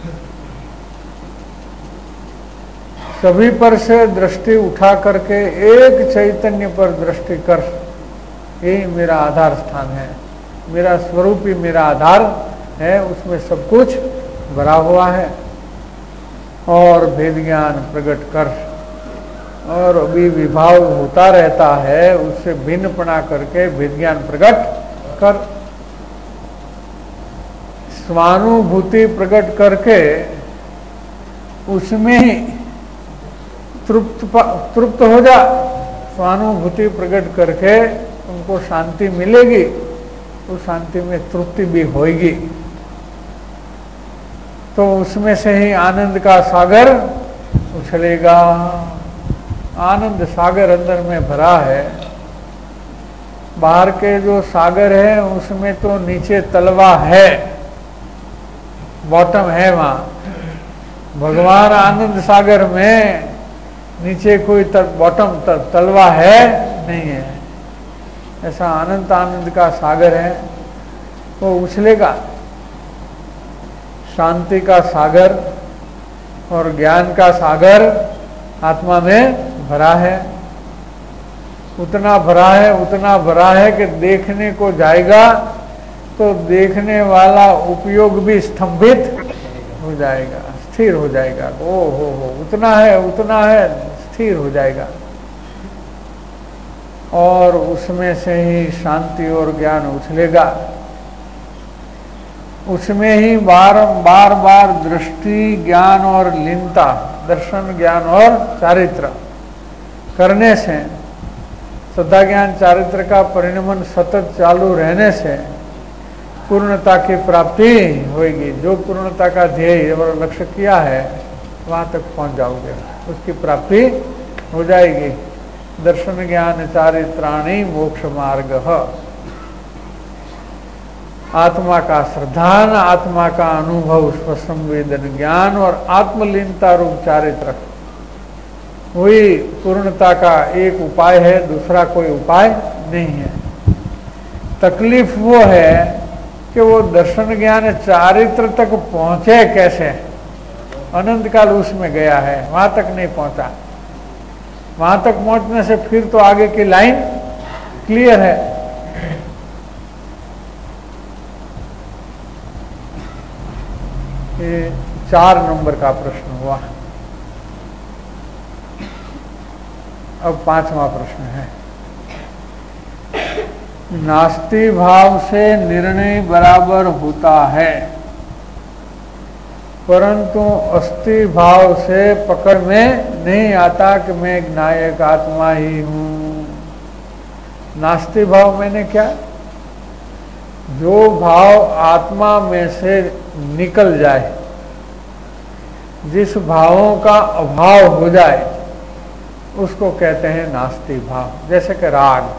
सभी पर से दृष्टि उठा करके एक चैतन्य पर दृष्टि कर, यही मेरा आधार स्थान है, मेरा स्वरूप ही मेरा आधार है, उसमें सब कुछ भरा हुआ है। और भेद ज्ञान प्रकट कर, और अभी विभाव होता रहता है, उससे भिन्नपना करके भेद ज्ञान प्रकट कर। स्वानुभूति प्रकट करके उसमें ही तृप्त तृप्त हो जा। स्वानुभूति प्रकट करके तुमको शांति मिलेगी, उस शांति में तृप्ति भी होगी, तो उसमें से ही आनंद का सागर उछलेगा। आनंद सागर अंदर में भरा है। बाहर के जो सागर है उसमें तो नीचे तलवा है, बॉटम है वहां। भगवान आनंद सागर में नीचे कोई बॉटम तलवा है नहीं है। ऐसा अनंत आनंद का सागर है, वो उछलेगा। शांति का सागर और ज्ञान का सागर आत्मा में भरा है। उतना भरा है, उतना भरा है कि देखने को जाएगा तो देखने वाला उपयोग भी स्तंभित हो जाएगा, स्थिर हो जाएगा। ओ हो हो उतना है, उतना है, स्थिर हो जाएगा। और उसमें से ही शांति और ज्ञान उछलेगा। उसमें ही बार बार बार दृष्टि, ज्ञान और लीनता, दर्शन, ज्ञान और चारित्र करने से, श्रद्धा ज्ञान चारित्र का परिणमन सतत चालू रहने से पूर्णता की प्राप्ति होगी। जो पूर्णता का ध्येय और लक्ष्य किया है वहां तक पहुंच जाओगे, उसकी प्राप्ति हो जाएगी। दर्शन ज्ञान चारित्राणि मोक्ष मार्ग। आत्मा का श्रद्धान, आत्मा का अनुभव, स्वसंवेदन ज्ञान और आत्मलीनता रूप चारित्र वही पूर्णता का एक उपाय है, दूसरा कोई उपाय नहीं है। तकलीफ वो है कि वो दर्शन ज्ञान चारित्र तक पहुंचे कैसे। अनंत काल उसमें गया है, वहां तक नहीं पहुंचा। वहां तक पहुंचने से फिर तो आगे की लाइन क्लियर है। ये चार नंबर का प्रश्न हुआ। अब पांचवा प्रश्न है। नास्ति भाव से निर्णय बराबर होता है, परंतु अस्ति भाव से पकड़ में नहीं आता कि मैं नायक आत्मा ही हूं। नास्ति भाव मैंने क्या? जो भाव आत्मा में से निकल जाए, जिस भावों का अभाव हो जाए, उसको कहते हैं नास्ति भाव। जैसे कि राग,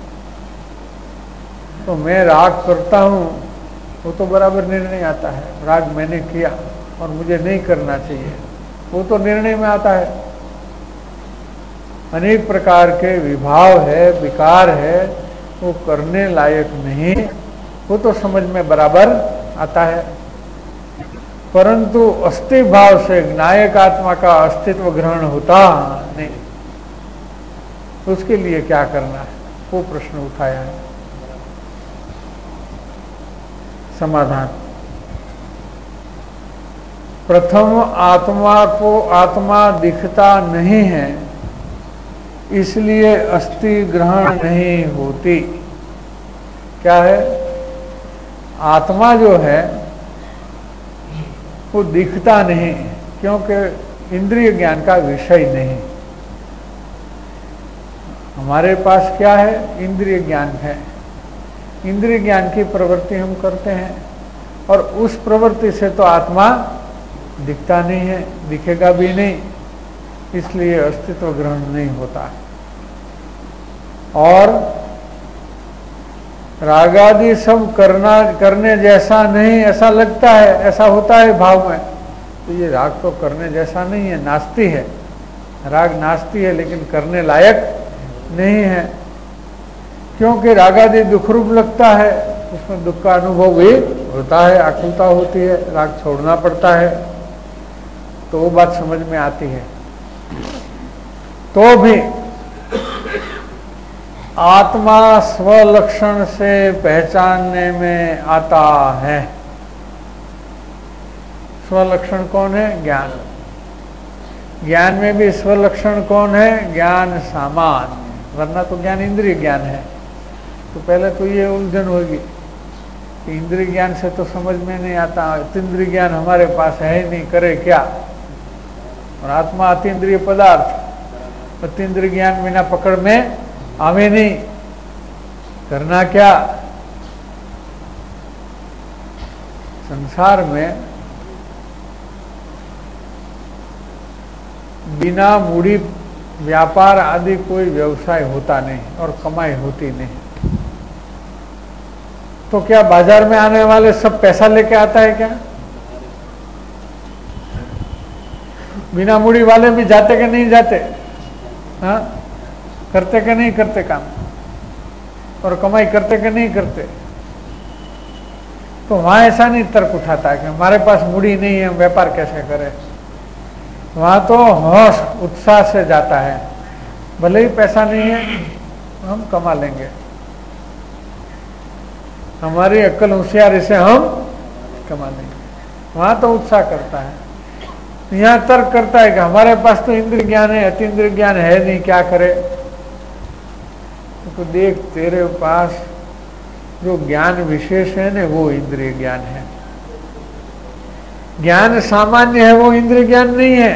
तो मैं राग करता हूं, वो तो बराबर निर्णय आता है, राग मैंने किया और मुझे नहीं करना चाहिए, वो तो निर्णय में आता है। अनेक प्रकार के विभाव है, विकार है, वो करने लायक नहीं, वो तो समझ में बराबर आता है। परंतु अस्ति भाव से नायक आत्मा का अस्तित्व ग्रहण होता नहीं। उसके लिए क्या करना है, वो प्रश्न उठाया है। समाधान, प्रथम आत्मा को आत्मा दिखता नहीं है, इसलिए अस्ति ग्रहण नहीं होती। क्या है? आत्मा जो है वो दिखता नहीं, क्योंकि इंद्रिय ज्ञान का विषय नहीं। हमारे पास क्या है? इंद्रिय ज्ञान है। इंद्रिय ज्ञान की प्रवृत्ति हम करते हैं और उस प्रवृत्ति से तो आत्मा दिखता नहीं है, दिखेगा भी नहीं, इसलिए अस्तित्व ग्रहण नहीं होता है। और रागादि सब करना करने जैसा नहीं ऐसा लगता है, ऐसा होता है भाव में, तो ये राग तो करने जैसा नहीं है, नास्ती है। राग नास्ती है लेकिन करने लायक नहीं है, क्योंकि रागादि दुखरूप लगता है, उसमें दुख का अनुभव भी होता है, आकुलता होती है, राग छोड़ना पड़ता है, तो वो बात समझ में आती है। तो भी आत्मा स्वलक्षण से पहचानने में आता है। स्वलक्षण कौन है? ज्ञान। ज्ञान में भी स्वलक्षण कौन है? ज्ञान सामान्य, वरना तो ज्ञान इंद्रिय ज्ञान है। तो पहले तो ये उलझन होगी कि इंद्रिय ज्ञान से तो समझ में नहीं आता, अतीन्द्रिय ज्ञान हमारे पास है ही नहीं, करे क्या? और आत्मा अतीन्द्रिय पदार्थ, अतीन्द्रिय ज्ञान बिना पकड़ में आवे नहीं, करना क्या? संसार में बिना मूड़ी व्यापार आदि कोई व्यवसाय होता नहीं और कमाई होती नहीं। तो क्या बाजार में आने वाले सब पैसा लेके आता है क्या? बिना मूड़ी वाले भी जाते कि नहीं जाते? हाँ, करते कि नहीं करते काम, और कमाई करते कि नहीं करते? तो वहां ऐसा नहीं तर्क उठाता कि हमारे पास मूड़ी नहीं है, हम व्यापार कैसे करें। वहां तो होश उत्साह से जाता है, भले ही पैसा नहीं है हम कमा लेंगे, हमारी अक्ल होशियारी से हम कमा लेंगे। वहां तो उत्साह करता है। यहाँ तर्क करता है कि हमारे पास तो इंद्रिय ज्ञान है, अतीन्द्रिय ज्ञान है नहीं, क्या करे? तो देख, तेरे पास जो ज्ञान विशेष है ना, वो इंद्रिय ज्ञान है। ज्ञान सामान्य है, वो इंद्रिय ज्ञान नहीं है।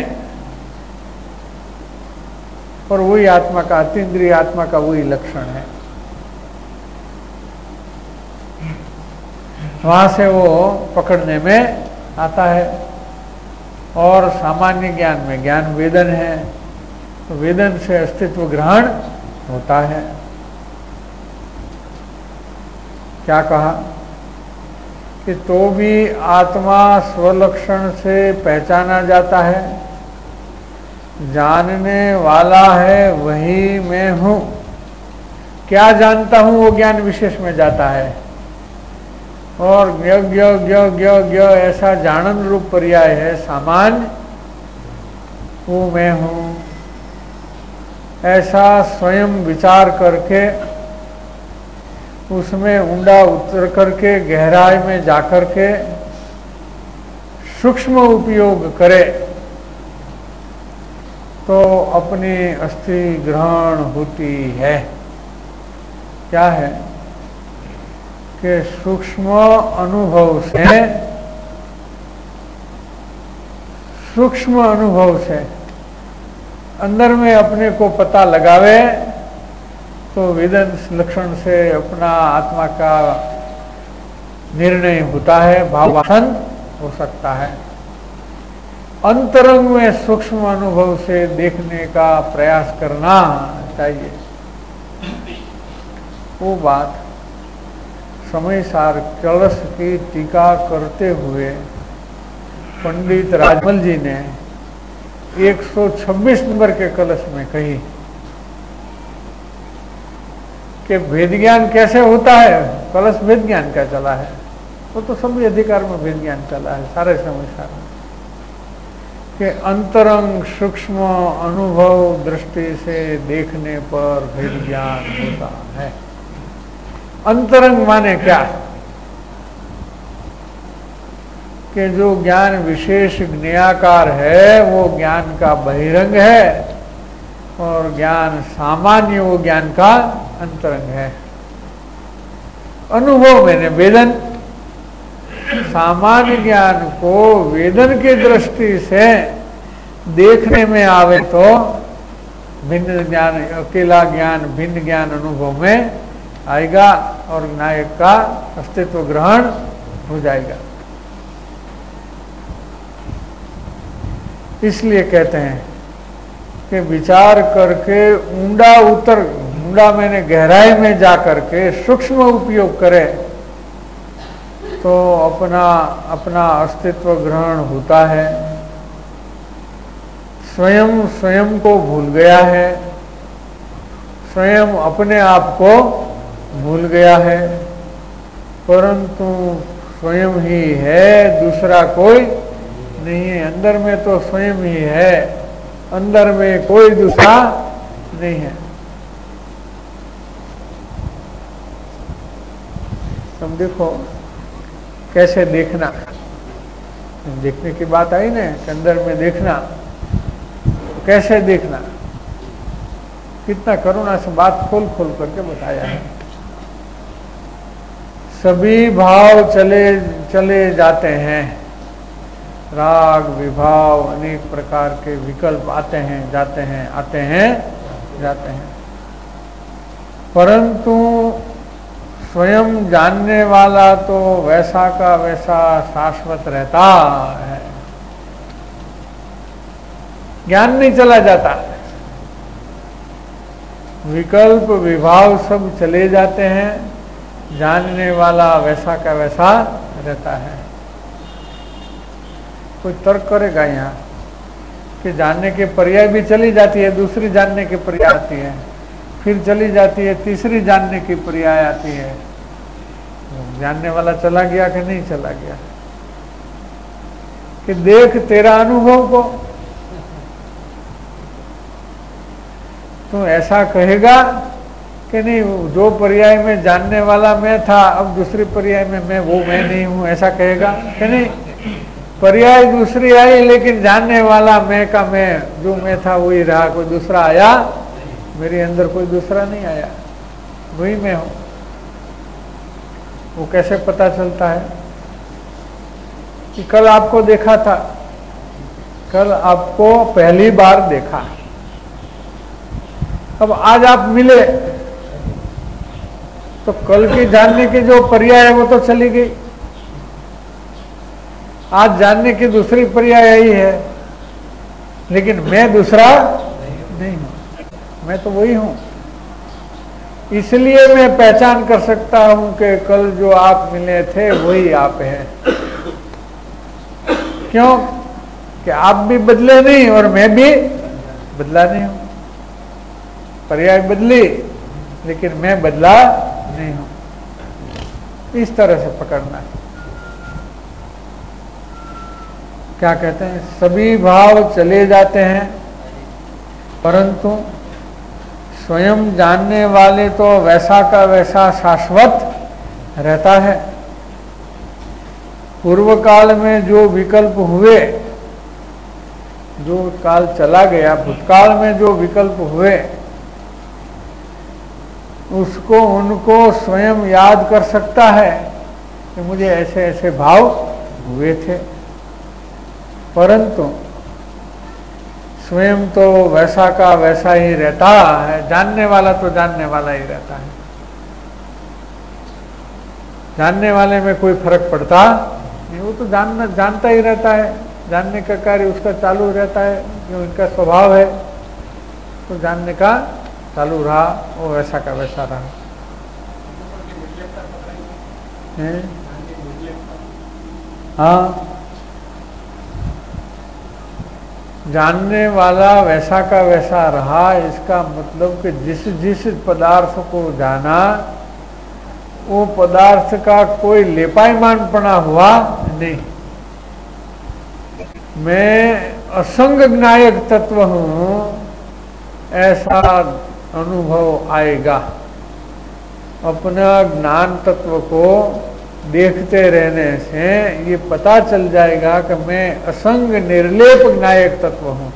और वही आत्मा का, अतीन्द्रिय आत्मा का वही लक्षण है। वहां से वो पकड़ने में आता है। और सामान्य ज्ञान में ज्ञान वेदन है, तो वेदन से अस्तित्व ग्रहण होता है। क्या कहा कि तो भी आत्मा स्वलक्षण से पहचाना जाता है, जानने वाला है वही मैं हूं। क्या जानता हूं वो ज्ञान विशेष में जाता है। और ज्ञ ज्ञ ज्ञ ज्ञ ज्ञ ऐसा जानन रूप पर्याय है सामान्य, वो मैं हूं। ऐसा स्वयं विचार करके उसमें ऊंडा उतर करके गहराई में जाकर के सूक्ष्म उपयोग करे तो अपनी अस्थि ग्रहण होती है। क्या है कि सूक्ष्म अनुभव से सूक्ष्म अनुभव से अंदर में अपने को पता लगावे तो वेदन लक्षण से अपना आत्मा का निर्णय होता है, भावासन हो सकता है। अंतरंग में सूक्ष्म अनुभव से देखने का प्रयास करना चाहिए। वो बात समय सार कलश की टीका करते हुए पंडित राजमल जी ने एक सौ छब्बीस नंबर के कलश में कही कि वेद ज्ञान कैसे होता है। कलश वेद ज्ञान का चला है, वो तो सभी अधिकार में वेद ज्ञान चला है सारे समय सार कि अंतरंग सूक्ष्म अनुभव दृष्टि से देखने पर वेद ज्ञान होता है। अंतरंग माने क्या कि जो ज्ञान विशेष ज्ञाकार है वो ज्ञान का बहिरंग है और ज्ञान सामान्य वो ज्ञान का अंतरंग है। अनुभव मैंने वेदन, सामान्य ज्ञान को वेदन की दृष्टि से देखने में आवे तो भिन्न ज्ञान, अकेला ज्ञान, भिन्न ज्ञान अनुभव में आएगा और नायक का अस्तित्व ग्रहण हो जाएगा। इसलिए कहते हैं कि विचार करके ऊंडा उतर, ऊंडा मैंने गहराई में जा करके सूक्ष्म उपयोग करे तो अपना अपना अस्तित्व ग्रहण होता है। स्वयं स्वयं को भूल गया है, स्वयं अपने आप को भूल गया है, परंतु स्वयं ही है, दूसरा कोई नहीं है। अंदर में तो स्वयं ही है, अंदर में कोई दूसरा नहीं है। तुम देखो कैसे देखना, देखने की बात आई ना कि अंदर में देखना, कैसे देखना, कितना करुणा से बात खोल खोल करके बताया है। सभी भाव चले चले जाते हैं, राग विभाव अनेक प्रकार के विकल्प आते हैं जाते हैं आते हैं जाते हैं, परंतु स्वयं जानने वाला तो वैसा का वैसा शाश्वत रहता है। ज्ञान नहीं चला जाता, विकल्प विभाव सब चले जाते हैं, जानने वाला वैसा का वैसा रहता है। कोई तर्क करेगा यहाँ कि जानने के पर्याय भी चली जाती है, दूसरी जानने की पर्याय आती है, फिर चली जाती है, तीसरी जानने की पर्याय आती है। जानने वाला चला गया कि नहीं चला गया? कि देख तेरा अनुभव को, तू ऐसा कहेगा कि नहीं जो पर्याय में जानने वाला मैं था अब दूसरी पर्याय में मैं वो मैं नहीं हूं, ऐसा कहेगा कि नहीं? पर्याय दूसरी आई लेकिन जानने वाला मैं का मैं जो मैं था वही रहा, कोई दूसरा आया मेरे अंदर, कोई दूसरा नहीं आया, वही मैं हूं। वो कैसे पता चलता है कि कल आपको देखा था, कल आपको पहली बार देखा, अब आज आप मिले तो कल की जानने की जो पर्याय है वो तो चली गई, आज जानने की दूसरी पर्याय आई है, लेकिन मैं दूसरा नहीं हूं, मैं तो वही हूं। इसलिए मैं पहचान कर सकता हूं कि कल जो आप मिले थे वही आप हैं। क्यों? कि आप भी बदले नहीं और मैं भी बदला नहीं हूं। पर्याय बदली लेकिन मैं बदला नहीं हूं। इस तरह से पकड़ना है। क्या कहते हैं? सभी भाव चले जाते हैं, परंतु स्वयं जानने वाले तो वैसा का वैसा शाश्वत रहता है। पूर्व काल में जो विकल्प हुए, जो काल चला गया, भूतकाल में जो विकल्प हुए उसको उनको स्वयं याद कर सकता है कि मुझे ऐसे ऐसे भाव हुए थे, परंतु स्वयं तो वैसा का वैसा ही रहता है। जानने वाला तो जानने वाला ही रहता है, जानने वाले में कोई फर्क पड़ता नहीं, वो तो जानना जानता ही रहता है, जानने का कार्य उसका चालू रहता है, जो इनका स्वभाव है, तो जानने का चालू रहा, वो वैसा का वैसा रहा है। हाँ, जानने वाला वैसा का वैसा रहा, इसका मतलब कि जिस जिस पदार्थ को जाना वो पदार्थ का कोई लेपायमानपना हुआ नहीं। मैं असंग ज्ञायक तत्व हूं ऐसा अनुभव आएगा। अपना ज्ञान तत्व को देखते रहने से ये पता चल जाएगा कि मैं असंग निर्लेप ज्ञायक तत्व हूं,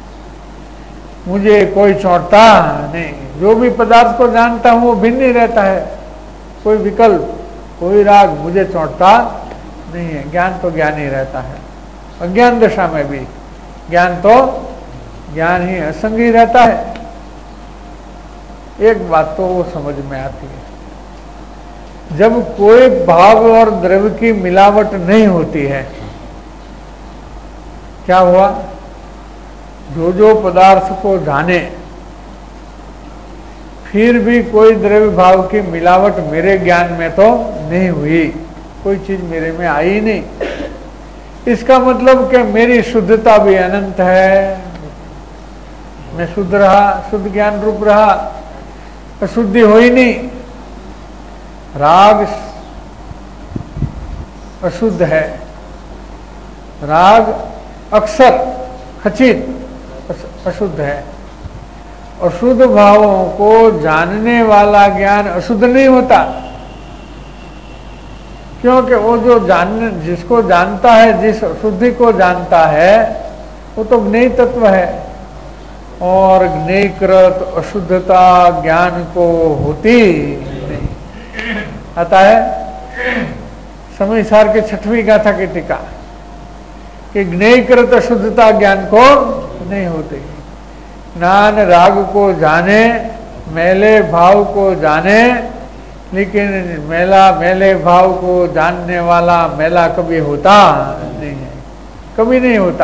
मुझे कोई चोटता नहीं। जो भी पदार्थ को जानता हूं वो भिन्न ही रहता है, कोई विकल्प कोई राग मुझे चोटता नहीं है। ज्ञान तो ज्ञान ही रहता है, अज्ञान दशा में भी ज्ञान तो ज्ञान ही असंग ही रहता है। एक बात तो वो समझ में आती है, जब कोई भाव और द्रव्य की मिलावट नहीं होती है, क्या हुआ? जो जो पदार्थ को जाने, फिर भी कोई द्रव्य भाव की मिलावट मेरे ज्ञान में तो नहीं हुई, कोई चीज मेरे में आई नहीं। इसका मतलब कि मेरी शुद्धता भी अनंत है, मैं शुद्ध रहा, शुद्ध ज्ञान रूप रहा, अशुद्धि हो ही नहीं। राग अशुद्ध है, राग अक्सर खचित अशुद्ध है। अशुद्ध भावों को जानने वाला ज्ञान अशुद्ध नहीं होता, क्योंकि वो जो जान जिसको जानता है, जिस अशुद्धि को जानता है, वो तो ज्ञेय तत्व है। और ज्ञेयकृत अशुद्धता ज्ञान को होती नहीं। आता है समय सार के छठवीं गाथा की टीका कि ज्ञेयकृत अशुद्धता ज्ञान को नहीं होती। ज्ञान राग को जाने, मेले भाव को जाने, लेकिन मेला मेले भाव को जानने वाला मेला कभी होता नहीं है, कभी नहीं होता।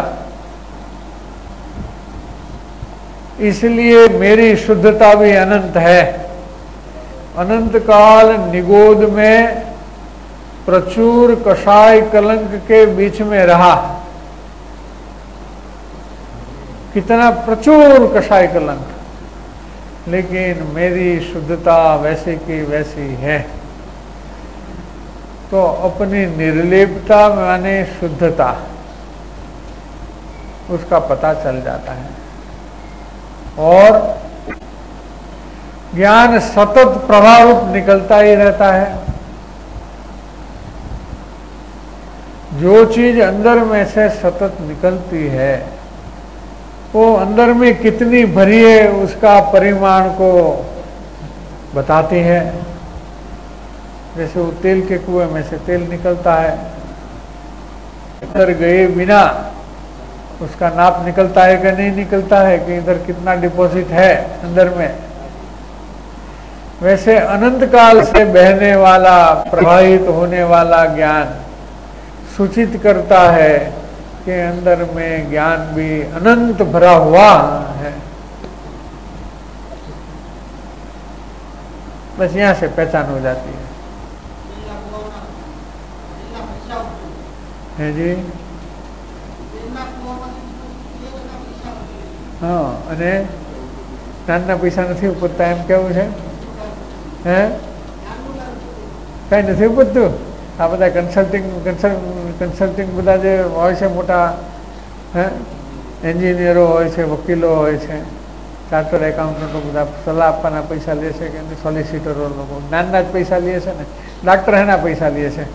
इसलिए मेरी शुद्धता भी अनंत है। अनंत काल निगोद में प्रचुर कषाय कलंक के बीच में रहा। कितना प्रचुर कषाय कलंक, लेकिन मेरी शुद्धता वैसे की वैसी है। तो अपनी निर्लेपता माने शुद्धता, उसका पता चल जाता है। और ज्ञान सतत प्रवाह रूप निकलता ही रहता है। जो चीज अंदर में से सतत निकलती है, वो अंदर में कितनी भरी है उसका परिमाण को बताती है। जैसे वो तेल के कुएं में से तेल निकलता है, अंदर गए बिना उसका नाप निकलता है कि नहीं निकलता है, कि इधर कितना डिपॉजिट है अंदर में। वैसे अनंत काल से बहने वाला, प्रवाहित होने वाला ज्ञान सूचित करता है कि अंदर में ज्ञान भी अनंत भरा हुआ है। बस यहां से पहचान हो जाती है। है जी। हाँ, અને નાના પૈસા નથી ઉપજતા એમ કેવું છે? હે, કઈ નથી ઉપજતું? આ બધા કન્સલ્ટિંગ કન્સલ્ટિંગ બધા જે હોય છે મોટા, હે, એન્જિનિયરો હોય છે, વકીલો હોય છે, ચાર્ટર્ડ એકાઉન્ટન્ટો બધા સલાહ આપવાના પૈસા લે છે કે સોલિસિટરો લોકો જ્ઞાનના જ પૈસા લે છે ને? ડાક્ટર એના પૈસા લે છે,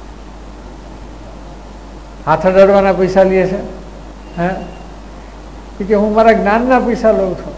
હાથ અડાડવાના પૈસા લે છે, હે, કે હું મારા જ્ઞાનના પૈસા લઉં છું,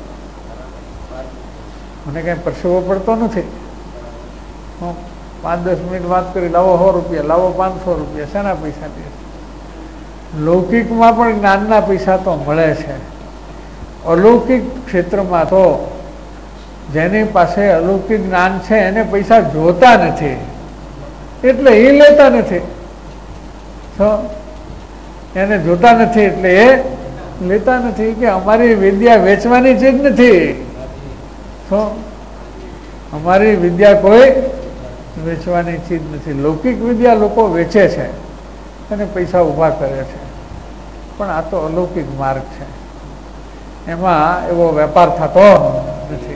મને કઈ પરસેવો પડતો નથી, હું પાંચ દસ મિનિટ વાત કરી, લાવો સો રૂપિયા, લાવો પાંચસો રૂપિયા, શેના પૈસા લે છે? લૌકિકમાં પણ જ્ઞાનના પૈસા તો મળે છે। અલૌકિક ક્ષેત્રમાં તો જેની પાસે અલૌકિક જ્ઞાન છે એને પૈસા જોતા નથી, એટલે એ લેતા નથી। તો એને જોતા નથી એટલે એ લેતા નથી, કે અમારી વિદ્યા વેચવાની ચીજ નથી। તો અમારી વિદ્યા કોઈ વેચવાની ચીજ નથી। લૌકિક વિદ્યા લોકો વેચે છે અને પૈસા ઊભા કરે છે, પણ આ તો અલૌકિક માર્ગ છે, એમાં એવો વેપાર થતો નથી।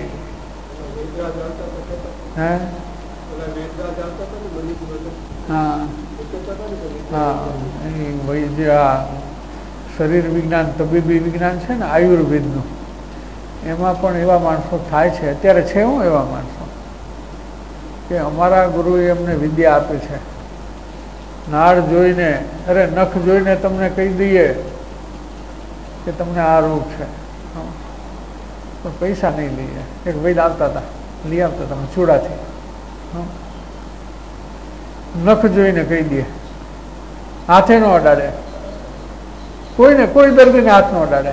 હે, હા હા, જે આ શરીર વિજ્ઞાન, તબીબી વિજ્ઞાન છે ને, આયુર્વેદનું, એમાં પણ એવા માણસો થાય છે, અત્યારે છે હું એવા માણસો કે અમારા ગુરુએ અમને વિદ્યા આપી છે, નાળ જોઈને, અરે નખ જોઈને તમને કહી દઈએ કે તમને આ રોગ છે, પણ પૈસા નહીં લઈએ। એક વૈદ આવતા હતા, લઈ આવતા હતા ચૂડાથી, નખ જોઈને કહી દઈએ હાથે ન અડાડે, કોઈને કોઈ દર્દીને હાથ ન અડાડે.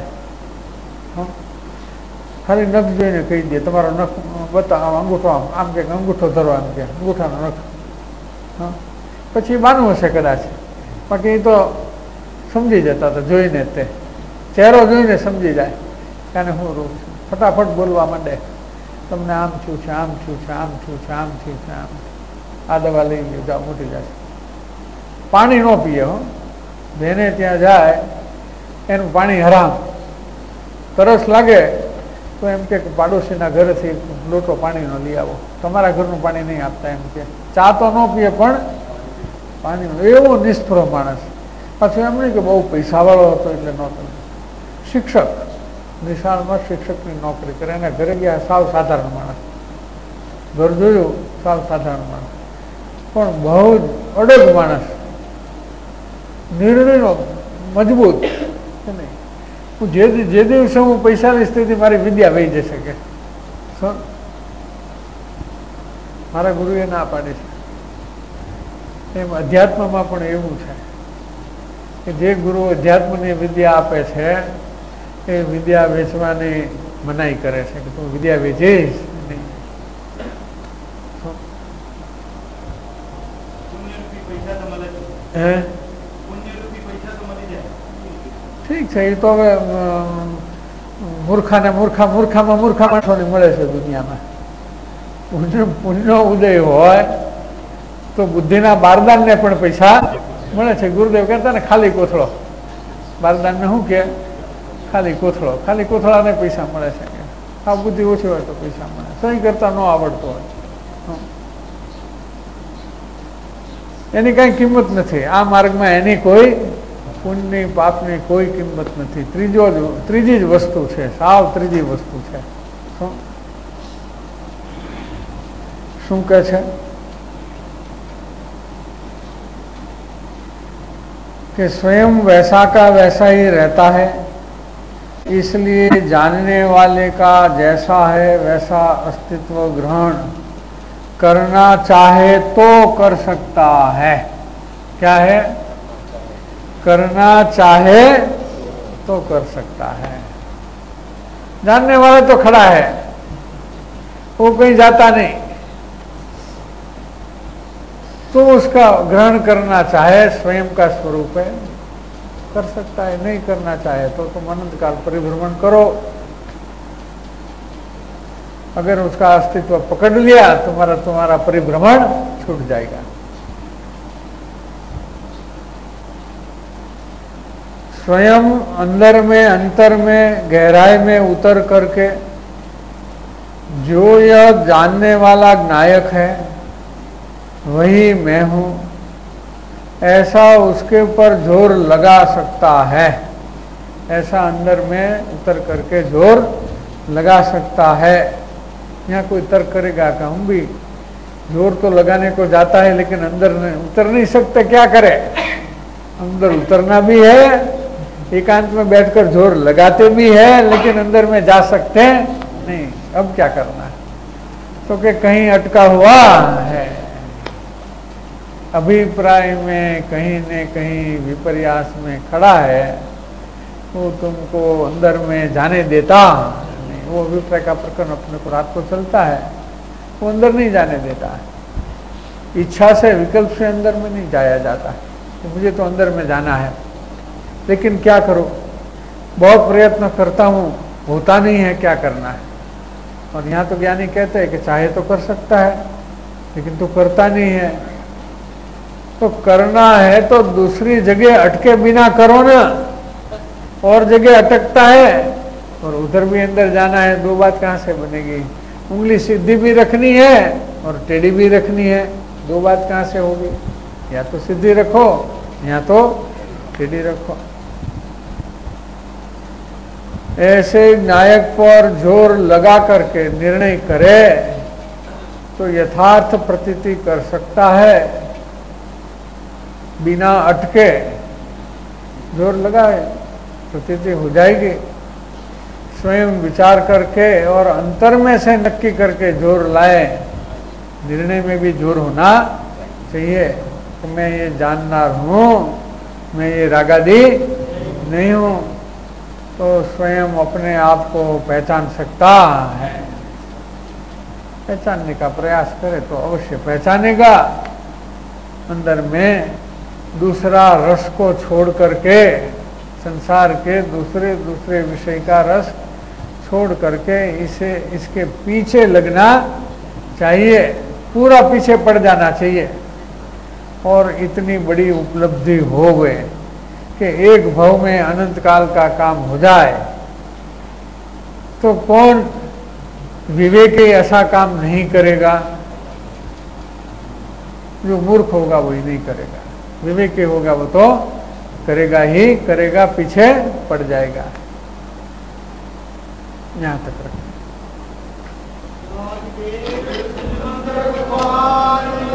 ખાલી નખ જોઈને કહી દે તમારો નખ બતાવો, અંગૂઠો આમ આમ કે અંગૂઠો ધરો, આમ કે અંગૂઠાનો નખ. હા, પછી માનવું હશે કદાચ, બાકી તો સમજી જતા હતા જોઈને. તે ચહેરો જોઈને સમજી જાય કે આને શું રોગ છે. ફટાફટ બોલવા માંડે, તમને આમ થયું છે, આમ થયું છે, આમ થયું છે, આમ થયું છે, આમ આ દવા લઈ લો, જાઓ મોટી જશે. પાણી ન પીએ હો, જેને ત્યાં જાય એનું પાણી હરામ. તરસ લાગે તો એમ કે પાડોશીના ઘરેથી લોટો પાણીનો લઈ આવો, તમારા ઘરનું પાણી નહીં આપતા. એમ કે ચા તો ન પીએ પણ પાણીનો. એવો નિષ્ફળો માણસ. પાછું એમ નહીં કે બહુ પૈસાવાળો હતો એટલે નહોતો. શિક્ષક, નિશાળમાં શિક્ષકની નોકરી કરે, એના ઘરે ગયા સાવ સાધારણ માણસ. ઘર જોયું સાવ સાધારણ માણસ, પણ બહુ જ અડગ માણસ, નિર્ણયનો મજબૂત. નહીં હું જે જે દિવસે હું પૈસાની સ્થિતિ મારી વિદ્યા વહી જશે કે મારા ગુરુએ ના પાડી છે. એમ અધ્યાત્મમાં પણ એવું છે કે જે ગુરુ અધ્યાત્મની વિદ્યા આપે છે એ વિદ્યા વેચવાની મનાઈ કરે છે કે તું વિદ્યા વેચીશ નહીં. હે ઠીક છે, એ તો હવે મૂર્ખાને મૂર્ખા મૂર્ખામાં મૂર્ખા માણસોને મળે છે દુનિયામાં. પુણ્યનો ઉદય હોય તો બુદ્ધિના બારદાનને પણ પૈસા મળે છે. ગુરુદેવ કહેતા ને ખાલી કોથળો, બારદાનને શું કે ખાલી કોથળો, ખાલી કોથળાને પૈસા મળે છે. આ બુદ્ધિ ઓછી હોય તો પૈસા મળે, સહી કરતા ન આવડતો હોય એની કઈ કિંમત નથી. આ માર્ગમાં એની કોઈ પુણ્યની પાપની કોઈ કિંમત નથી. ત્રીજો જ ત્રીજી જ વસ્તુ છે, સાવ ત્રીજી વસ્તુ છે. શું શું કહે છે कि स्वयं वैसा का वैसा ही रहता है, इसलिए जानने वाले का जैसा है वैसा अस्तित्व ग्रहण करना चाहे तो कर सकता है. क्या है? करना चाहे तो कर सकता है. जानने वाला तो खड़ा है, वो कहीं जाता नहीं, तो उसका ग्रहण करना चाहे स्वयं का स्वरूप है, कर सकता है. नहीं करना चाहे तो तुम अनंत काल परिभ्रमण करो, अगर उसका अस्तित्व पकड़ लिया तुम्हारा तुम्हारा परिभ्रमण छूट जाएगा. स्वयं अंदर में अंतर में गहराई में उतर करके जो यह जानने वाला नायक है वही मैं हूँ, ऐसा उसके ऊपर जोर लगा सकता है. ऐसा अंदर में उतर करके जोर लगा सकता है. यहाँ कोई तर्क करेगा कि हम भी जोर तो लगाने को जाता है लेकिन अंदर उतर नहीं सकते, क्या करे? अंदर उतरना भी है, एकांत में बैठकर जोर लगाते भी है, लेकिन अंदर में जा सकते नहीं. अब क्या करना है? तो कि कहीं अटका हुआ है, अभिप्राय में कहीं न कहीं विपर्यास में खड़ा है, वो तुमको अंदर में जाने देता नहीं. वो अभिप्राय का प्रकरण अपने को रात को चलता है, वो अंदर नहीं जाने देता है. इच्छा से विकल्प से अंदर में नहीं जाया जाता है. तो मुझे तो अंदर में जाना है, लेकिन क्या करूं? बहुत प्रयत्न करता हूं, होता नहीं है, क्या करना है? और यहाँ तो ज्ञानी कहते हैं कि चाहे तो कर सकता है, लेकिन तो करता नहीं है. तो करना है तो दूसरी जगह अटके बिना करो ना. और जगह अटकता है और उधर भी अंदर जाना है, दो बात कहाँ से बनेगी? उंगली सीधी भी रखनी है और टेढ़ी भी रखनी है, दो बात कहाँ से होगी? या तो सीधी रखो या तो टेढ़ी रखो. ऐसे नायक पर जोर लगा करके निर्णय करे तो यथार्थ प्रतीति कर सकता है, बिना अटके. जोर लगाए प्रतीति हो जाएगी. स्वयं विचार करके और अंतर में से नक्की करके जोर लाए. निर्णय में भी जोर होना चाहिए कि मैं ये जानना हूँ मैं ये रागादी नहीं हूं, तो स्वयं अपने आप को पहचान सकता है। पहचानने का प्रयास करे तो अवश्य पहचानेगा। अंदर में दूसरा रस को छोड़ करके, संसार के दूसरे दूसरे विषय का रस छोड़ करके इसे इसके पीछे लगना चाहिए, पूरा पीछे पड़ जाना चाहिए। और इतनी बड़ी उपलब्धि हो गए कि एक भव में अनंत काल का काम हो जाए, तो कौन विवेकी ऐसा काम नहीं करेगा? जो मूर्ख होगा वही नहीं करेगा, विवेकी होगा वो तो करेगा ही करेगा, पीछे पड़ जाएगा। यहां तक रखें।